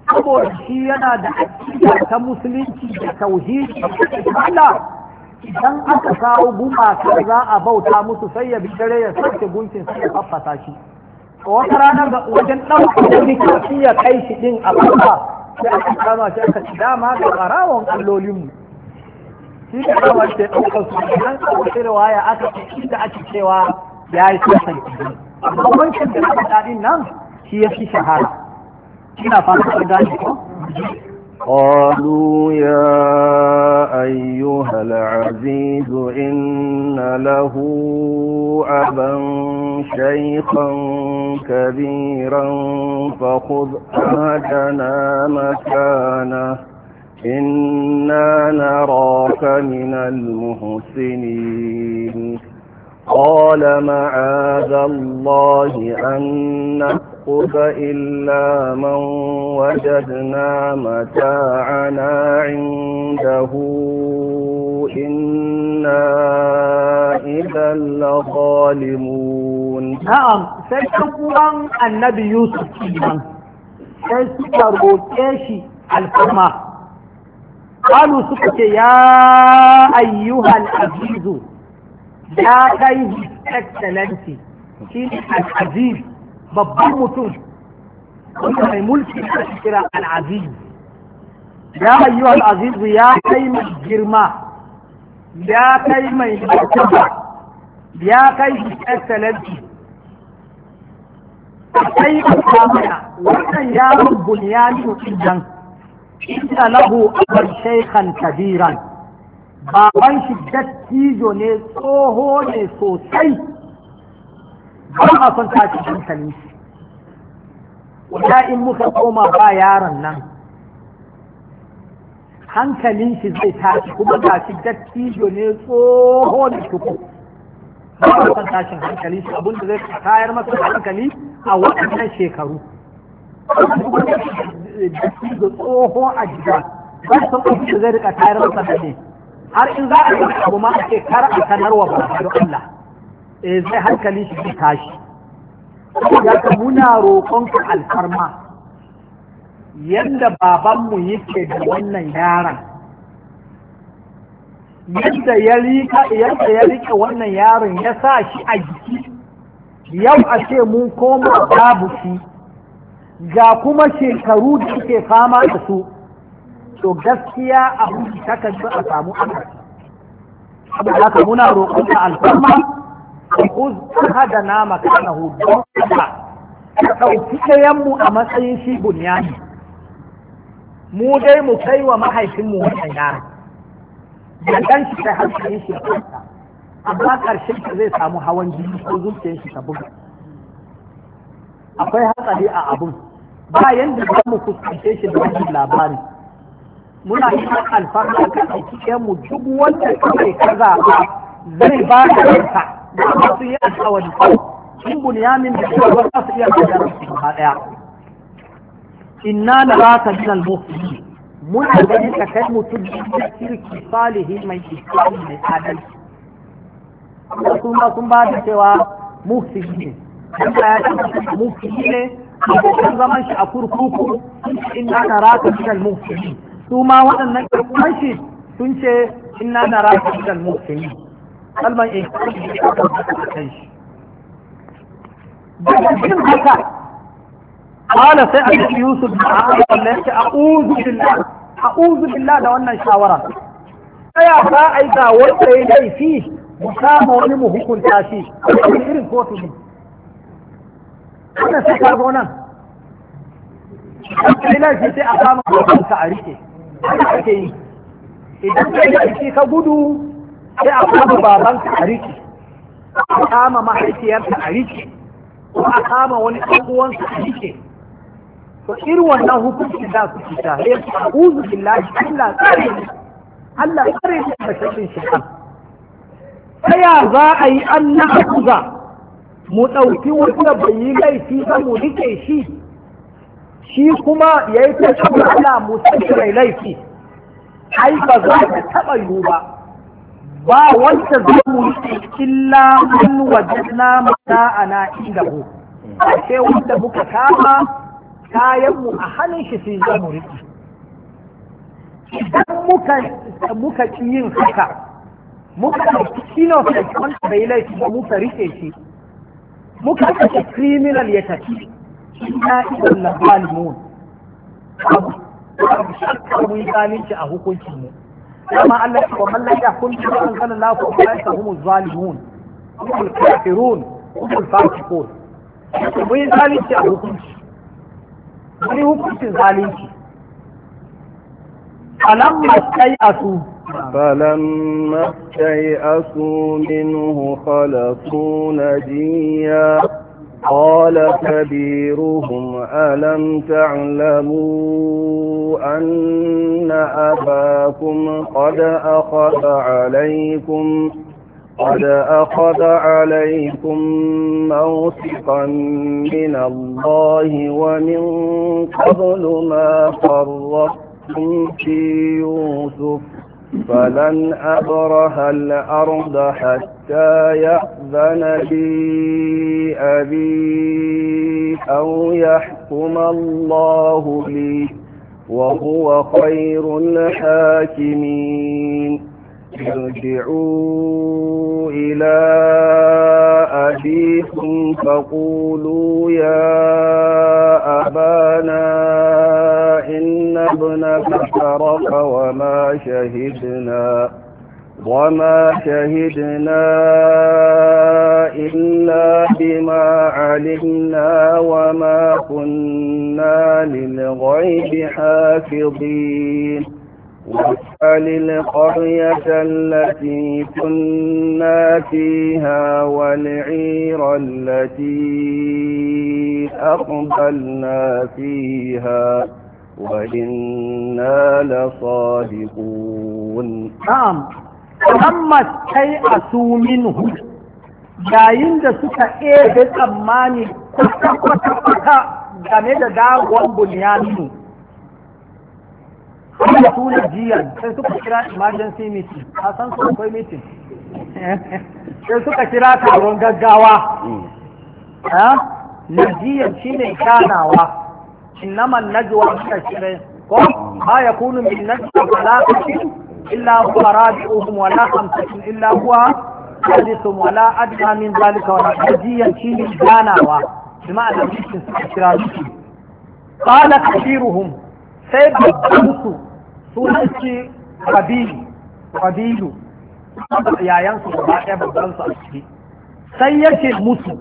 saboda shi yana da aƙida ta musulunci da tauhidi Allah idan aka kawo gumaka za a bauta musu sai ya bi dare ya sauke gunkin sai ya faffasa shi wata rana ga wajen ɗaukar wani kafin ya kai shi ɗin a ƙasa sai aka kama shi aka ci dama ga ƙarawon allolinmu shi da kama ce ɗaukar su an kawo shi riwaya aka ci da ake cewa ya yi sassan kiɗi amma wancan da aka daɗin nan shi ya fi shahara ina fata ka gane ko قالوا يا أيها العزيز إن له أبا شيخا كبيرا فخذ أهدنا مكانه إنا نراك من المحسنين قال معاذ الله أن نأخذ إلا من وجدنا متاعنا عنده إنا إذا لظالمون. نعم سيكون النبي يوسف سيكون الفرما قالوا سكت يا أيها العزيز يا كي excellency شيء العزيز babban mutum wanda mai mulki da kira al-aziz ya ayyu al-aziz ya kai mai girma ya kai mai martaba ya kai excellency kai ka kamana wannan yaron bunyani idan inda lahu abar shaykhan kabiran baban shi dattijo ne tsoho ne sosai ba a son tashi hankali wanda in muka koma ba yaron nan hankalin shi zai tashi kuma ga shi dattijo ne tsoho ne tuku ba a son tashin hankali shi abinda zai tayar masa hankali a waɗannan shekaru dattijo tsoho a gida ba su abin da zai rika tayar masa da ne har in za a yi abu ma a ce kar a sanarwa ba da Allah zai hankali shi zai tashi ya ka muna roƙonka alfarma yadda babanmu yake da wannan yaron yadda ya rika yadda ya rika wannan yaron ya sa shi a jiki yau a ce mun koma babu shi ga kuma shekaru da suke fama da su to gaskiya abu ta kan a samu akasi saboda haka muna roƙonka alfarma Uz hada na makanahu don Allah ka ɗauki ɗayanmu a matsayin shi bunyani mu dai mu kai wa mahaifinmu wannan yaron da ɗan shi kai hankalin shi kanta amma ƙarshen shi zai samu hawan jini ko zuciyar shi ta buga akwai hatsari a abun ba yanda za mu fuskance shi da wannan labari muna yi alfarma ka ɗauki ɗayanmu duk wanda kawai ka zaɓa zai ba da ranka da su yi alkawari in bunyamin da kuma ba su iya kajar su ba daya inna la raka min al mu'minin muna gani ka kai mutum da kirki salihi mai islami mai adalci sun ba sun ba da cewa muhsini Allah ya ce muhsini ne abokan zaman shi a kurkuku inna la raka min al mu'minin su ma waɗannan kirkuman shi sun ce inna la raka min al mu'minin kalman in kan shi daga cikin haka kala sai annabi Yusuf da Allah ya ce a'udhu billah a'udhu billah da wannan shawara sai ya ba ai ga wanda yayi laifi mu kama wani mu hukunta shi wani irin kotu ne wannan sai ka zo nan sai laifi sai a kama ka a rike haka ake yi idan kai laifi ka gudu sai a kama babanka a rike a kama mahaifiyarka a rike ko a kama wani ɗan'uwanka a rike to irin wannan hukunci da su fita ya ce a'udhu billahi Allah tsare ni Allah tsare ni da shakkin shaitan ta ya za a yi an na akuza mu ɗauki wanda bai yi laifi ba mu rike shi shi kuma ya yi ta Allah mu sai laifi ai ba za ta taɓa yiwu ba ba wanda za mu yi illa mun wajena mata ana inda hu ashe wanda muka kama kayanmu a hannun shi sai za mu riƙe idan muka muka ƙi yin haka muka innocent wanda bai laifi ba muka riƙe shi muka kashe criminal ya tafi ina idan na zalimun abu yi zalunci a hukuncin mu kama Allah ya wa man la yakun bi anzalallahu fa ulaika humuz zalimun humul kafirun humul fasiqun mu yi zalunci a hukunci wani hukuncin zalunci alamma stai'asu فلما استيئسوا منه خلصوا نجيا قال كبيرهم ألم تعلموا أن أباكم قد أخذ عليكم قد أخذ عليكم موثقا من الله ومن قبل ما فرطتم في يوسف فلن أبرح الأرض حتى يأذن لي أبي أو يحكم الله لي وهو خير الحاكمين ارجعوا إلى أبيكم فقولوا يا أبانا إن ابنك سرق وما شهدنا وما شهدنا إلا بما علمنا وما كنا للغيب حافظين واسأل القرية التي كنا فيها والعير التي أقبلنا فيها وإنا لصادقون. نعم فلما استيئسوا منه yayin da suka ebe tsammani kwata-kwata game da dagon bunyaminu da tuna jiyan sai suka kira emergency meeting a san su akwai meeting sai suka kira taron gaggawa na jiyan shi ne ganawa innaman najwa suka kira ko ma yakunu min najwa talaqatin illa huwa rabi'uhum wa la khamsatin illa huwa sadisuhum wa la adna min zalika wa jiyan shi ne ganawa bima annabi suka kira shi qala kathiruhum sai babban su sunan ce kabilu kabilu yayan su gaba ɗaya babban su a ciki sai yake musu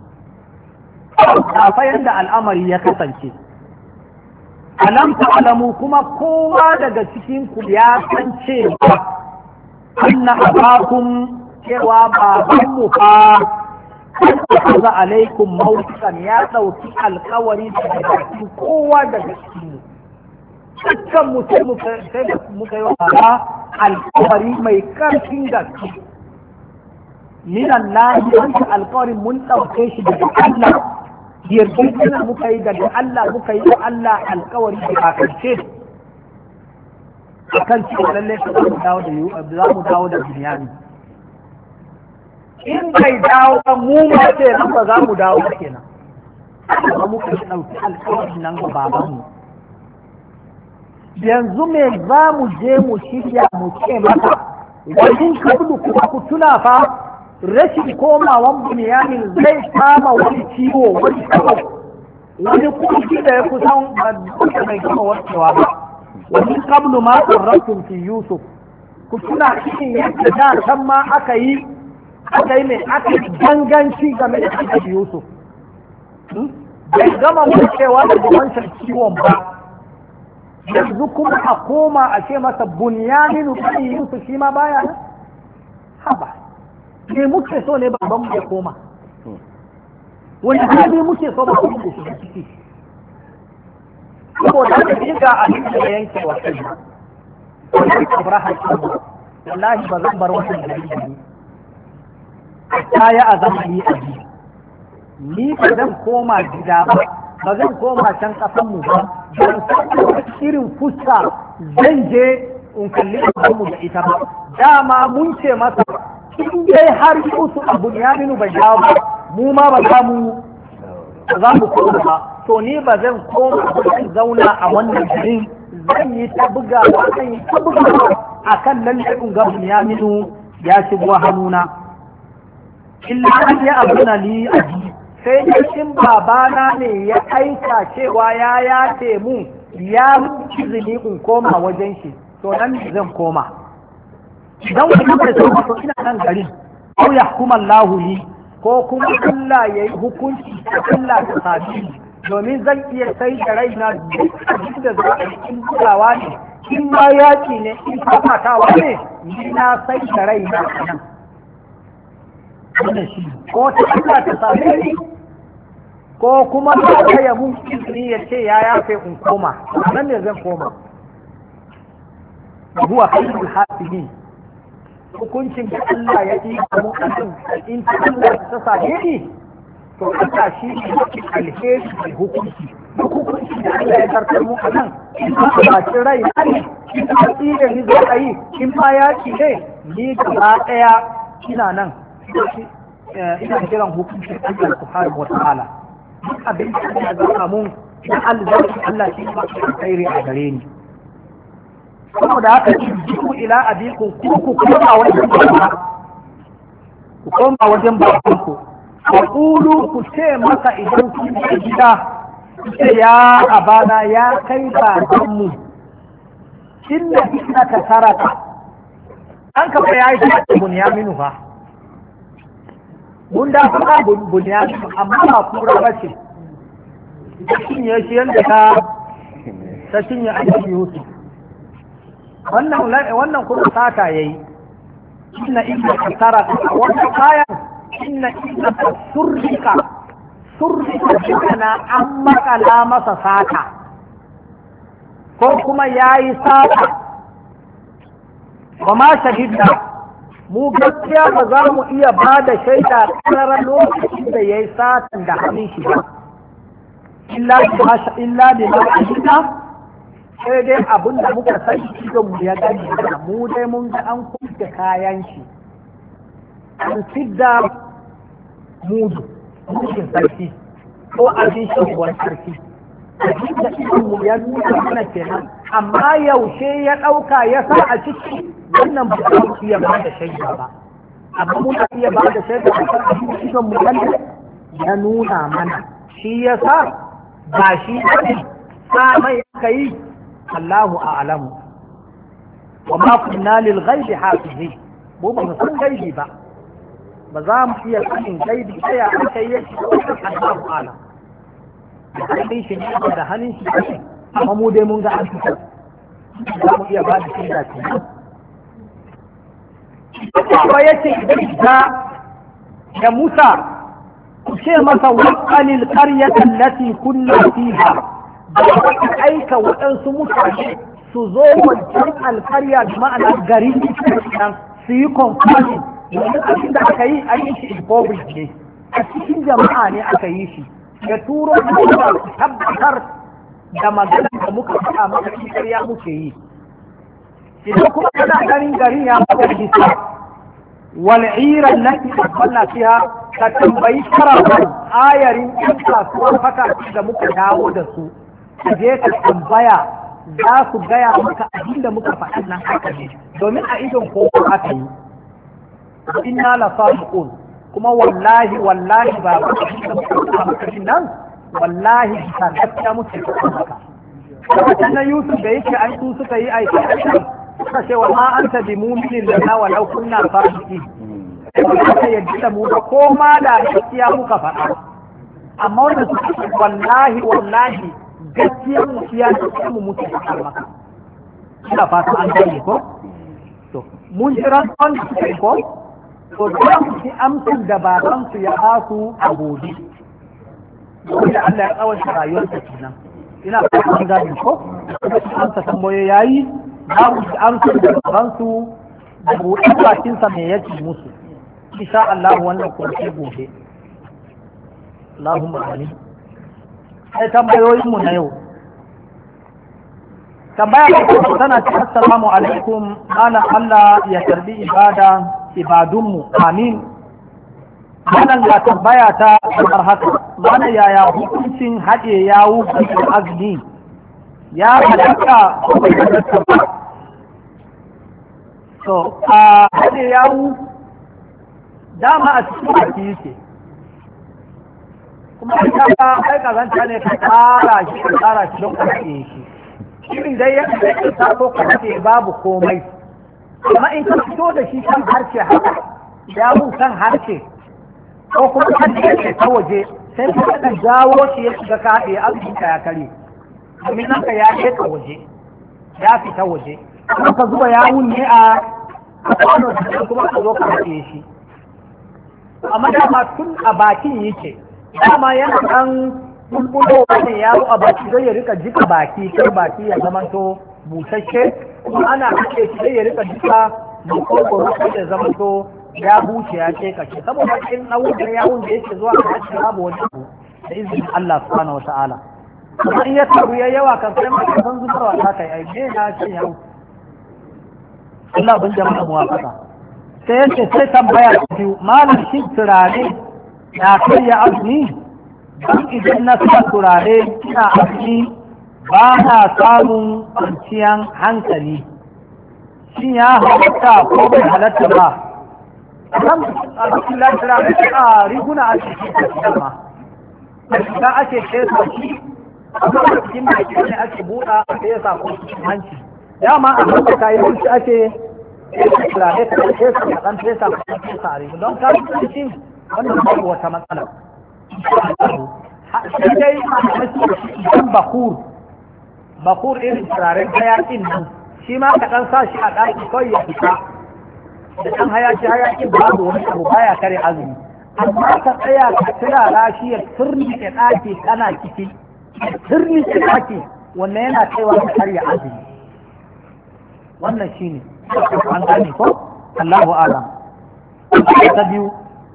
a yadda al'amari ya kasance alam ta'lamu kuma kowa daga cikin ku ya san cewa anna abakum cewa baban mu fa kaza alaikum mawtiqan ya dauki alkawari daga cikin kowa daga cikin dukkan mu sai muka yi wa alkawari mai karfin gaske minan nahi wanda alkawarin mun ɗauke shi daga Allah yarjejena muka yi daga Allah muka yi wa Allah alkawari da kakance a kan cewa lallai ka za mu dawo da za mu dawo da binyani in bai dawo ba mu ma ce nan ba za mu dawo kenan amma muka yi ɗauki alkawarin nan ga babanmu yanzu me za mu je mu shirya mu ce maka wajen kablu kuma ku tuna fa rashin komawan bunyamin zai kama wani ciwo wani kawo wani kuɗi da ya kusan da mai kama warkewa ba wajen kablu ma ƙarrafin fi yusuf ku tuna cikin yadda da can ma aka yi aka yi mai aka yi ganganci game da cikin yusuf bai gama warkewa da wancan ciwon ba yanzu kuma a koma a ce masa bunyaminu kan yusuf shi ma baya nan haba me muke so ne baban mu ya koma wani hali muke so ba mu shiga ciki saboda da diga a cikin yanke wa kai Ibrahim wallahi ba zan bar wannan dalili ta ya azami a ji ni ba zan koma gida ba ba zan koma can kasan mu ba ban san irin fuska zan je in kalli mu da ita ba dama mun ce masa in dai har Yusuf abu ya minu bai dawo ba mu ma ba za mu ba za mu koma ba to ni ba zan koma zan zauna a wannan garin zan yi ta bugawa zan yi ta bugawa a kan lalle in ga Bunyaminu ya shigo hannuna illa an ya abuna li aji sai shin babana ne ya aika cewa ya yace mu ya izini in koma wajen shi to nan zan koma idan wani da sauka to ina nan garin ko ya hukuma Allahu li ko kuma Allah ya yi hukunci Allah ta sabi domin zan iya sai da raina duk da za a cikin kulawa ne in ma yaki ne in kakatawa ne ni na sai da raina nan wannan shi ko ta Allah ta sabi ko kuma ta ya mun izini ya ce ya yafe in koma nan ne zan koma huwa khairul hasibin hukuncin da Allah ya yi mu anan in Allah ta sake ni to Allah shi ne alheri da hukunci hukunci da Allah ya karɓar mu anan in ba ci rai ne in ba tsire ni za a yi in ma ya ci ne ni gaba daya ina nan ina kiran hukuncin Allah subhanahu wa ta'ala duk abin da ya zama mun da Allah Allah shi ba alheri a gare ni saboda haka jiku ila abikun ku ku koma wajen baba ku koma wajen baban ku ku kulu ku ce masa idan ku je gida ku ce ya abana ya kai baban mu inna inna ka sarata an ka fa yayi da Bunyaminu fa mun da fa Bunyaminu amma ba kura bace shin ya shi yanda ka ta cinye annabi Yusuf wannan wannan kuma sata yayi inna inna kasara wannan kayan inna inna surrika surrika kana an makala masa sata ko kuma yayi sata kuma shahida mu gaskiya ba za mu iya ba da shaida karar lokacin da yayi satan da hannun shi ba illa illa bi ma'ashina sai dai abin da muka san idon mu ya gani mu dai mun ga an kuke kayan shi an fidda mudu mudin sarki ko abin shi wani sarki abin da idon mu ya nuna mana kenan amma yaushe ya ɗauka ya sa a ciki wannan ba za mu iya ba da shaida ba amma muna iya ba da shaida a kan abin da idon mu ya nuna mana shi ya sa ba shi ne sa mai aka yi Allahu a'lamu wa ma kunna lil ghaibi hafizin mu ba mu san gaibi ba ba za mu iya sanin gaibi sai a kai yake Allahu a'lam da shi ne da hannun shi amma mu dai mun ga an fitar za mu iya ba da shi da shi ba yace da da Musa ku ce masa wa'anil qaryatan lati kunna fiha da aika waɗansu mutane su zo wancan alkarya da ma'ana gari nan su yi konfani wani abin da aka yi an yi shi in public ne a cikin jama'a ne aka yi shi ya turo da tabbatar da magana da muka faɗa maka shi ƙarya muke yi idan kuma kana ganin garin ya faɗa bisa wal'iran lati tabbanna fiha ka tambayi karawar ayarin yan kasuwar fata da muka dawo da su ka je ka tambaya za su gaya maka abin da muka faɗa nan haka ne domin a idon ko aka yi inna la sadiqun kuma wallahi wallahi ba abin da muka faɗa maka nan wallahi bisa gaskiya muke faɗa maka wannan Yusuf da yake an su suka yi aiki suka ce wa ma anta bi mu'minin lana walau kunna sadiqin ba yadda da mu ba ko ma da gaskiya muka faɗa amma wannan suka wallahi wallahi gaskiyar mu ya ce mu mutu a maka ina fata an gane ko to mun jira on ko to da su amsar da baban su ya ba su a gobe wanda Allah ya tsawon rayuwar ta kenan ina fata an gane ko amsa tambaye yayi za mu amsar da baban su da buɗe bakin sa me yake musu insha Allah wannan ko sai gobe Allahumma amin sai tambayoyinmu na yau tambaya da tana ce assalamu alaikum ana Allah ya karbi ibada ibadunmu amin wannan ga tambaya ta kamar haka, mana yaya hukuncin haɗe yawu a azumi ya halatta ko bai halatta ba? To, a haɗe yawu dama a cikin baki yake, kuma ita ka kai kazanta ne ka tsara shi ka tsara shi don ka haɗe shi. Shirin dai yadda ya ta so ka haɗe babu komai, amma in ka fito da shi kan harshe haka, yawu kan harshe, ko kuma kan yake ta waje sai ka ka jawo shi ya shiga ka haɗe azuminka ya kare, domin nan ka ya ka waje ya fita waje, kuma ka zuba yawun ne a kwano da kuma ka zo ka haɗe shi. Amma dama tun a bakin yake, dama yana ɗan bulbulo wani yawo a baki zai ya rika jika baki kai baki ya zama to busasshe, kuma ana haɗe shi zai ya rika jika makogoro kai ya zama to ya bushe ya ce kashe, saboda cikin ɗaurin yawon da yake zuwa a cikin babu wani abu da izinin Allah subhanahu wata'ala. Kuma in ya taru ya yawa kan sai mai kasan zubarwa ta kai ai me na ce yau Allah bin jama'a muwafaka. Sai yace sai tambaya ta biyu, malam shi turare na kai ya azumi, dan idan na sa turare ina azumi ba na samun kwanciyan hankali, shin ya halatta ko bai halatta ba? kan a cikin lantara a riguna a cikin dama da ake kesa shi a cikin da ke ne ake buɗa a kesa ko cikin hanci dama a haka kayan shi ake kesa da kesa da ɗan kesa ko kesa a rigu don kayan cikin wannan babu wata matsala sai dai a cikin bakur bakur irin turaren hayakin nan shi ma ka ɗan sa shi a ɗaki kawai ya fita da ɗan hayaki hayakin babu wani abu baya kare azumi, amma ka tsaya ka turara shi ya turnike ɗaki kana ciki ya turnike ɗaki wannan yana kaiwa ka karya azumi. Wannan shi ne an gane ko Allahu a'lam. Ta biyu,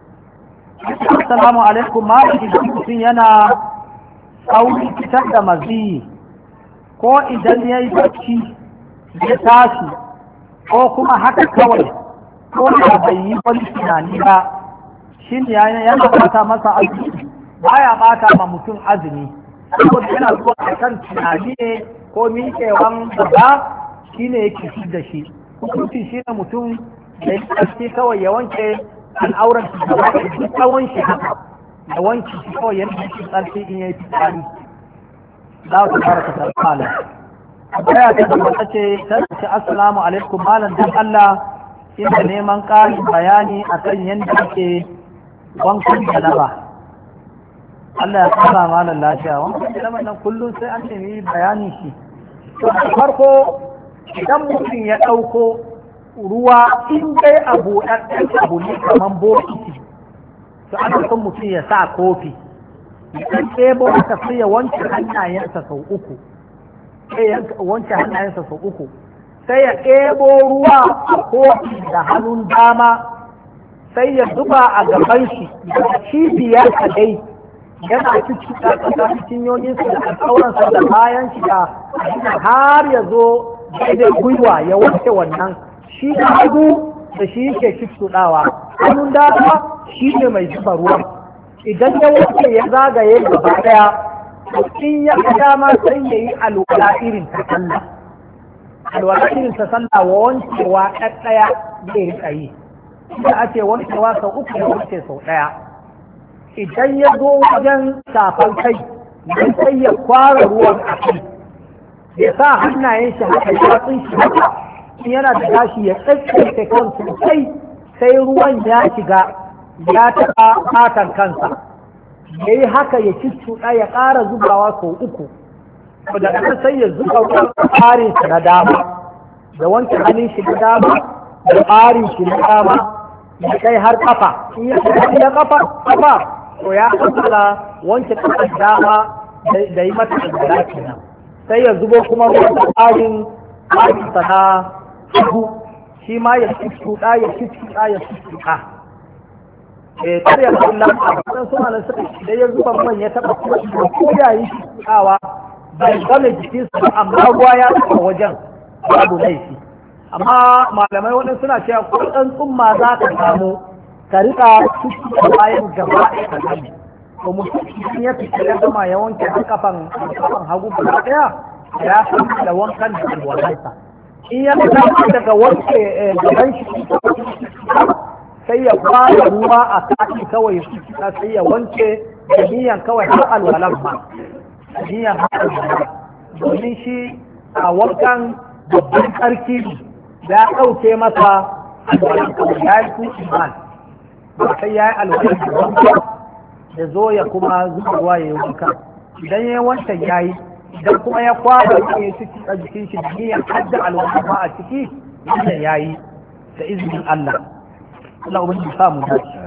assalamu alaikum, ma idan mutum yana sauri fitar da maziyi ko idan ya yi bacci ya tashi ko kuma haka kawai ko da bai yi wani tunani ba, shi ne yana bata masa azumi, baya bata ma mutum azumi, saboda yana zuwa a kan tunani ne ko miƙewan gaba shi ne yake fi da shi. Hukunci shi ne mutum da ya ƙarfi kawai ya wanke al'auran shi gaba da duk tsawon shi haka, ya wanke shi kawai yana cikin ƙarfi in ya yi fitsari. Za su fara ka sarfala. Baya ta da ce, ta ce assalamu alaikum malam dan Allah, ina neman ƙarin bayani a kan yadda ake wankan janaba. Allah ya tsara malam lafiya, wankan janaba nan kullum sai an nemi bayani shi. To da farko idan mutum ya ɗauko ruwa in dai abu ɗan abu ne kamar bokiti, to ana son mutum ya sa kofi. Idan ɗebo aka sai ya wanke hannayensa sau uku, sai ya wanke hannayensa sau uku. sai ya ɗebo ruwa a kofi da hannun dama sai ya zuba a gaban shi da cibiyar a dai yana cikin tsakanin cinyoyinsu da alƙawaransa da bayan shi da har ya zo daidai gwiwa ya wanke wannan shi da hagu da shi yake cuccuɗawa hannun dama shi ne mai zuba ruwa idan ya wanke ya zagaye gaba ɗaya in ya ga dama sai ya yi alwala irin ta sallah alwala irin ta sallah wa wankewa ɗaya zai rika yi da ake wankewa sau uku ya wanke sau ɗaya idan ya zo wajen shafan kai dan sai ya kwara ruwan a kai ya sa hannayen shi haka ya tsin shi haka in yana da gashi ya tsakkace kan sosai sai ruwan ya shiga ya taɓa fatan kansa ya yi haka ya cuccuɗa ya ƙara zubawa sau uku da ƙasa sai ya zuba ruwan tsarin shi na dama da wanke hannun shi na dama da tsarin shi na dama ya kai har kafa in ya kai ya kafa kafa to ya kammala wanke kafar dama da yi mata albara kenan sai ya zubo kuma ruwan tsarin tsarin sa na hagu shi ma ya cuccuɗa ya cuccuɗa ya cuccuɗa eh kar ya kallon a kan suna nan suka da ya zuba man ya taba kuma ko ya yi cuccuɗawa bai game jikinsa ba amma ruwa ya taɓa wajen babu laifi amma malamai waɗansu suna cewa ko ɗan tsumma za ka samu ka rika cikin bayan gaba ɗaya ka gani to mutum idan ya fita ya gama ya wanke kafan kafan hagu gaba ɗaya ya san da wankan da alwalansa in ya fita daga wanke gaban shi sai ya fara ruwa a sati kawai sai ya wanke da niyan kawai har alwalan ma da niyan har alwalan domin shi a wankan babban tsarki ya ɗauke masa alwalan kawai ya yi su iman ba sai ya yi alwalan da wanka ya zo ya kuma zuba ruwa ya yi wanka idan ya yi wancan ya yi idan kuma ya kwaba ya ciki a jikin shi da niyan hadda alwalan ma a ciki wannan ya yi da izinin Allah Allah ubangiji sa mu dace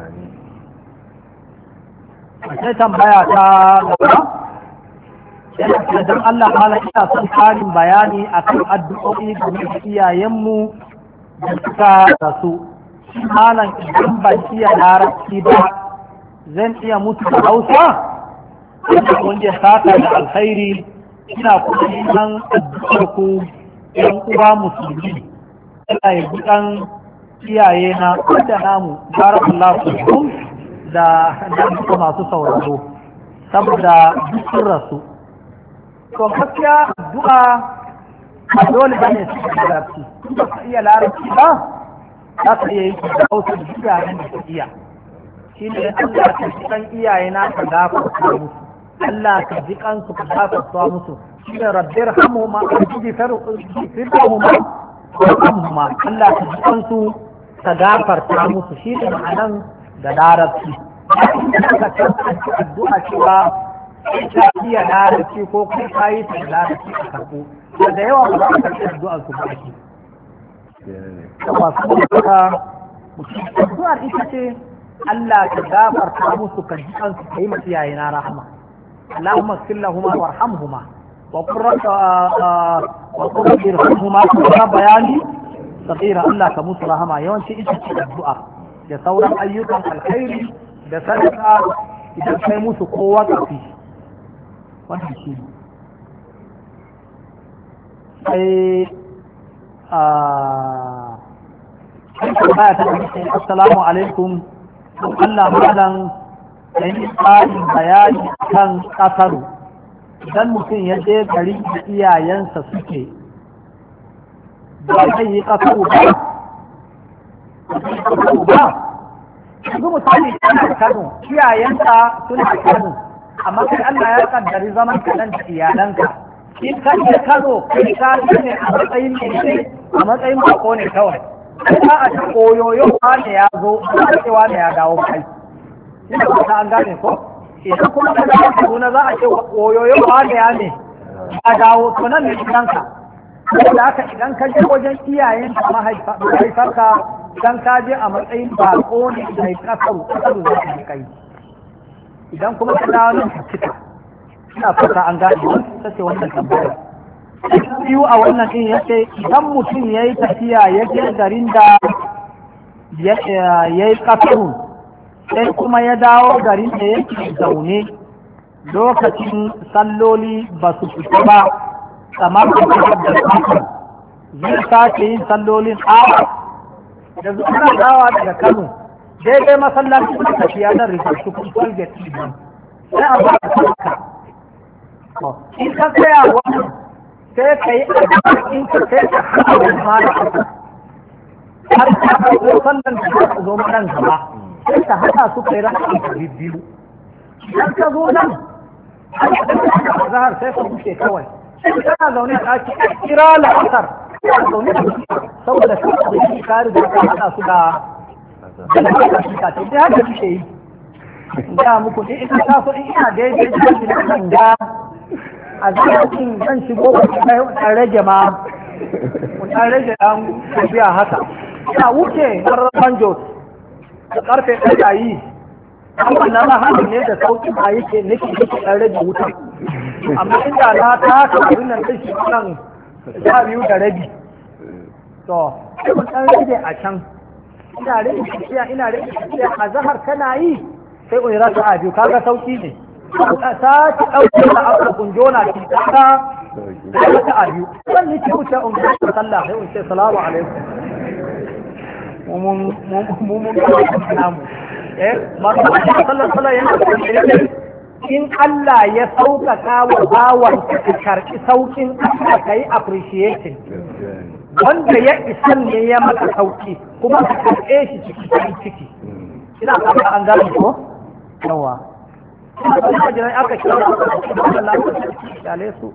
sai tambaya ta gaba yana dan Allah mala ina son karin bayani akan addu'o'i game da iyayenmu da suka rasu malam idan ban iya larabci ba zan iya mutu da Hausa wanda ya saka da alkhairi ina kuma yin addu'ar ku yan uwa musulmi Allah ya ji kan iyaye na da namu barakallahu fikum da da masu sauraro saboda dukkan rasu to gaskiya addu'a a dole bane su da larabci ba ka iya larabci ba za ka iya yi da Hausa da iyayen da ka iya shine Allah ka ji kan iyaye na ka gafarta musu Allah ka ji kansu ka gafarta musu shine rabbir hamuhuma ajidi firhuma warhamhuma Allah ka ji kansu ka gafarta musu shi ne ma'anan da larabci ka cancanci addu'a cewa ka iya larabci ko kai ka yi ta larabci a karɓo da yawa ba za ka karɓi addu'ar su ba ake yawa su ne ka addu'ar ita ce Allah ka gafarta musu ka ji kansu ka yi masu iyaye na rahama Allahumma sillahuma warhamhuma wa qurrata wa qurrata irhamhuma ka bayani sabira Allah ka musu rahama yawanci ita ce addu'a da sauran ayyukan alkhairi da sadaka idan kai musu kowa kafi wannan shi sai a sai baya ta ce assalamu alaikum Allah malam sai tsarin bayani kan kasaru idan mutum ya je gari da iyayensa suke ba zai yi kasaru ba ba yanzu misali kana Kano iyayenka suna Kano amma kai Allah ya kaddari zaman ka nan da iyalanka in ka je Kano kai ka ne a matsayin ne a matsayin bako ne kawai ka a ta koyoyo ne ya zo cewa ne ya dawo kai ina ba an gane ko idan kuma ka dawo Kaduna za a ce koyoyo ne ya ne a dawo to nan ne gidanka da haka idan ka je wajen iyayen ka mahaifarka idan ka je a matsayin bako ne mai kasaru kasaru za ka kai idan kuma ka dawo nan ka cika ina fata an gane wannan ita ce wannan tambaya biyu a wannan din yace idan mutum yayi tafiya ya je garin da ya yi kasaru sai kuma ya dawo garin da yake zaune lokacin salloli ba su fita ba kamar da kasar zai sake yin sallolin awa da zuwa dawa daga Kano daidai masallaci da tafiya na rikar su kun kwalge cikin sai a ba ka in ka tsaya wannan sai ka yi in ka sai ka haɗa da ma da kasa har ka ɗauko sallan da za ka zo nan gaba sai ka haɗa su kai rasa a biyu idan ka zo nan a zahar sai ka wuce kawai kana zaune a ɗaki a kira la'asar kana zaune a saboda shi da shi kare da ka haɗa su da da ka shi ka ce da haka kike yi da muku in ina taso in ina daidai da shi da kan ga a zamanin zan shigo ba kai an rage ma an rage dan tafiya haka ina wuce har Jos da karfe ɗaya yi amma na ma haka ne da sauki a yake nake nake dan rage wuta amma inda na taka abin nan sai shi nan sha biyu da rabi to sai mun dan rage a can ina rage tafiya ina rage tafiya a zahar kana yi sai un rasa a biyu kaga sauki ne ta ki dauke da aka kunjona ki kaga rasa a biyu dan ni ki wuce un sallah sai un ce salamu alaikum mun mun mun namu eh masu sallallahu alaihi wasallam in Allah ya sauƙaƙa wa bawan ka karɓi sauƙin Allah ka yi appreciating wanda ya isan ne ya maka sauƙi kuma ka karɓe shi ciki cikin ciki ina fata an gane ko yawa ina jiran aka kira Allah ya kale su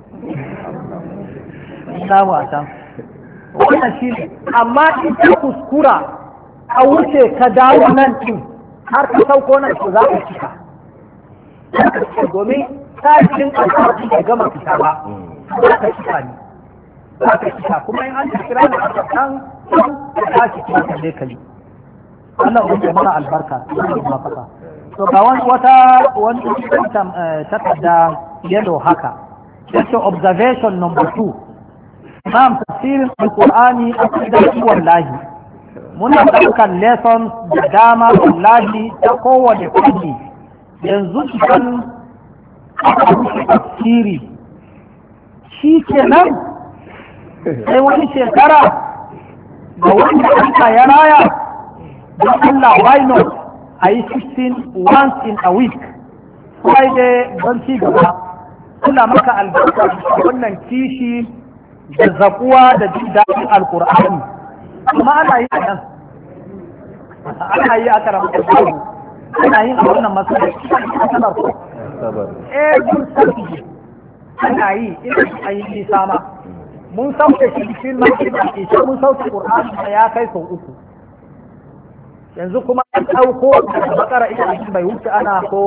ina wa san wannan shi ne amma in ka kuskura a wuce ka dawo nan din har ka sauko nan to za ka cika domin tashin alfarki da gama fita ba za ka cika ne za ka cika kuma in an kira da a kan kan tashi kuma ka je ka yi Allah ya mana albarka da fata to ga wani wata wani takarda yellow haka yace observation number two imam tafsirin alqur'ani a cikin wallahi muna ɗaukar lessons da dama wallahi ta kowane fanni yanzu idan aka rufe tafsiri shi ke nan sai wani shekara da wanda aka ya raya da Allah why not a yi sixteen once in a week friday don ci gaba kula maka albarka wannan kishi da zakuwa da jin daɗin alkur'ani kuma ana yi a nan ana yi a karamar ana yin a wannan masallaci sanar ko eh duk sarki ana yi ina a yi nisa ma mun sauke shi cikin masallaci shi mun sauke qur'ani ya kai sau uku yanzu kuma an dauko da bakara ina cikin bai wuce ana ko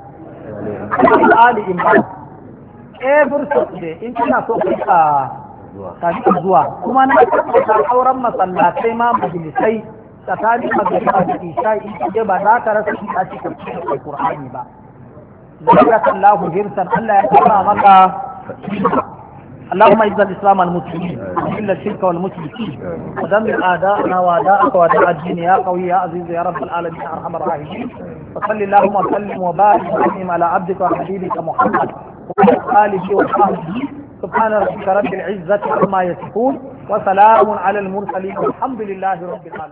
ali imran eh bursa ce in kana so ka ka zuwa kuma na ta auren masallatai ma majalisai tsakanin magana da isha'i ita ba za ka rasa shi a cikin Qur'ani ba zaka Allahu hirsan Allah ya kama maka اللهم اعز الاسلام والمسلمين واذل الشرك والمشركين ودمر اعداءنا واعداءك واعداء الدين يا قوي يا عزيز يا رب العالمين يا ارحم الراحمين وصل اللهم وسلم وبارك وسلم على عبدك وحبيبك محمد وعلى اله وصحبه سبحان ربك رب العزه عما يصفون وسلام على المرسلين والحمد لله رب العالمين.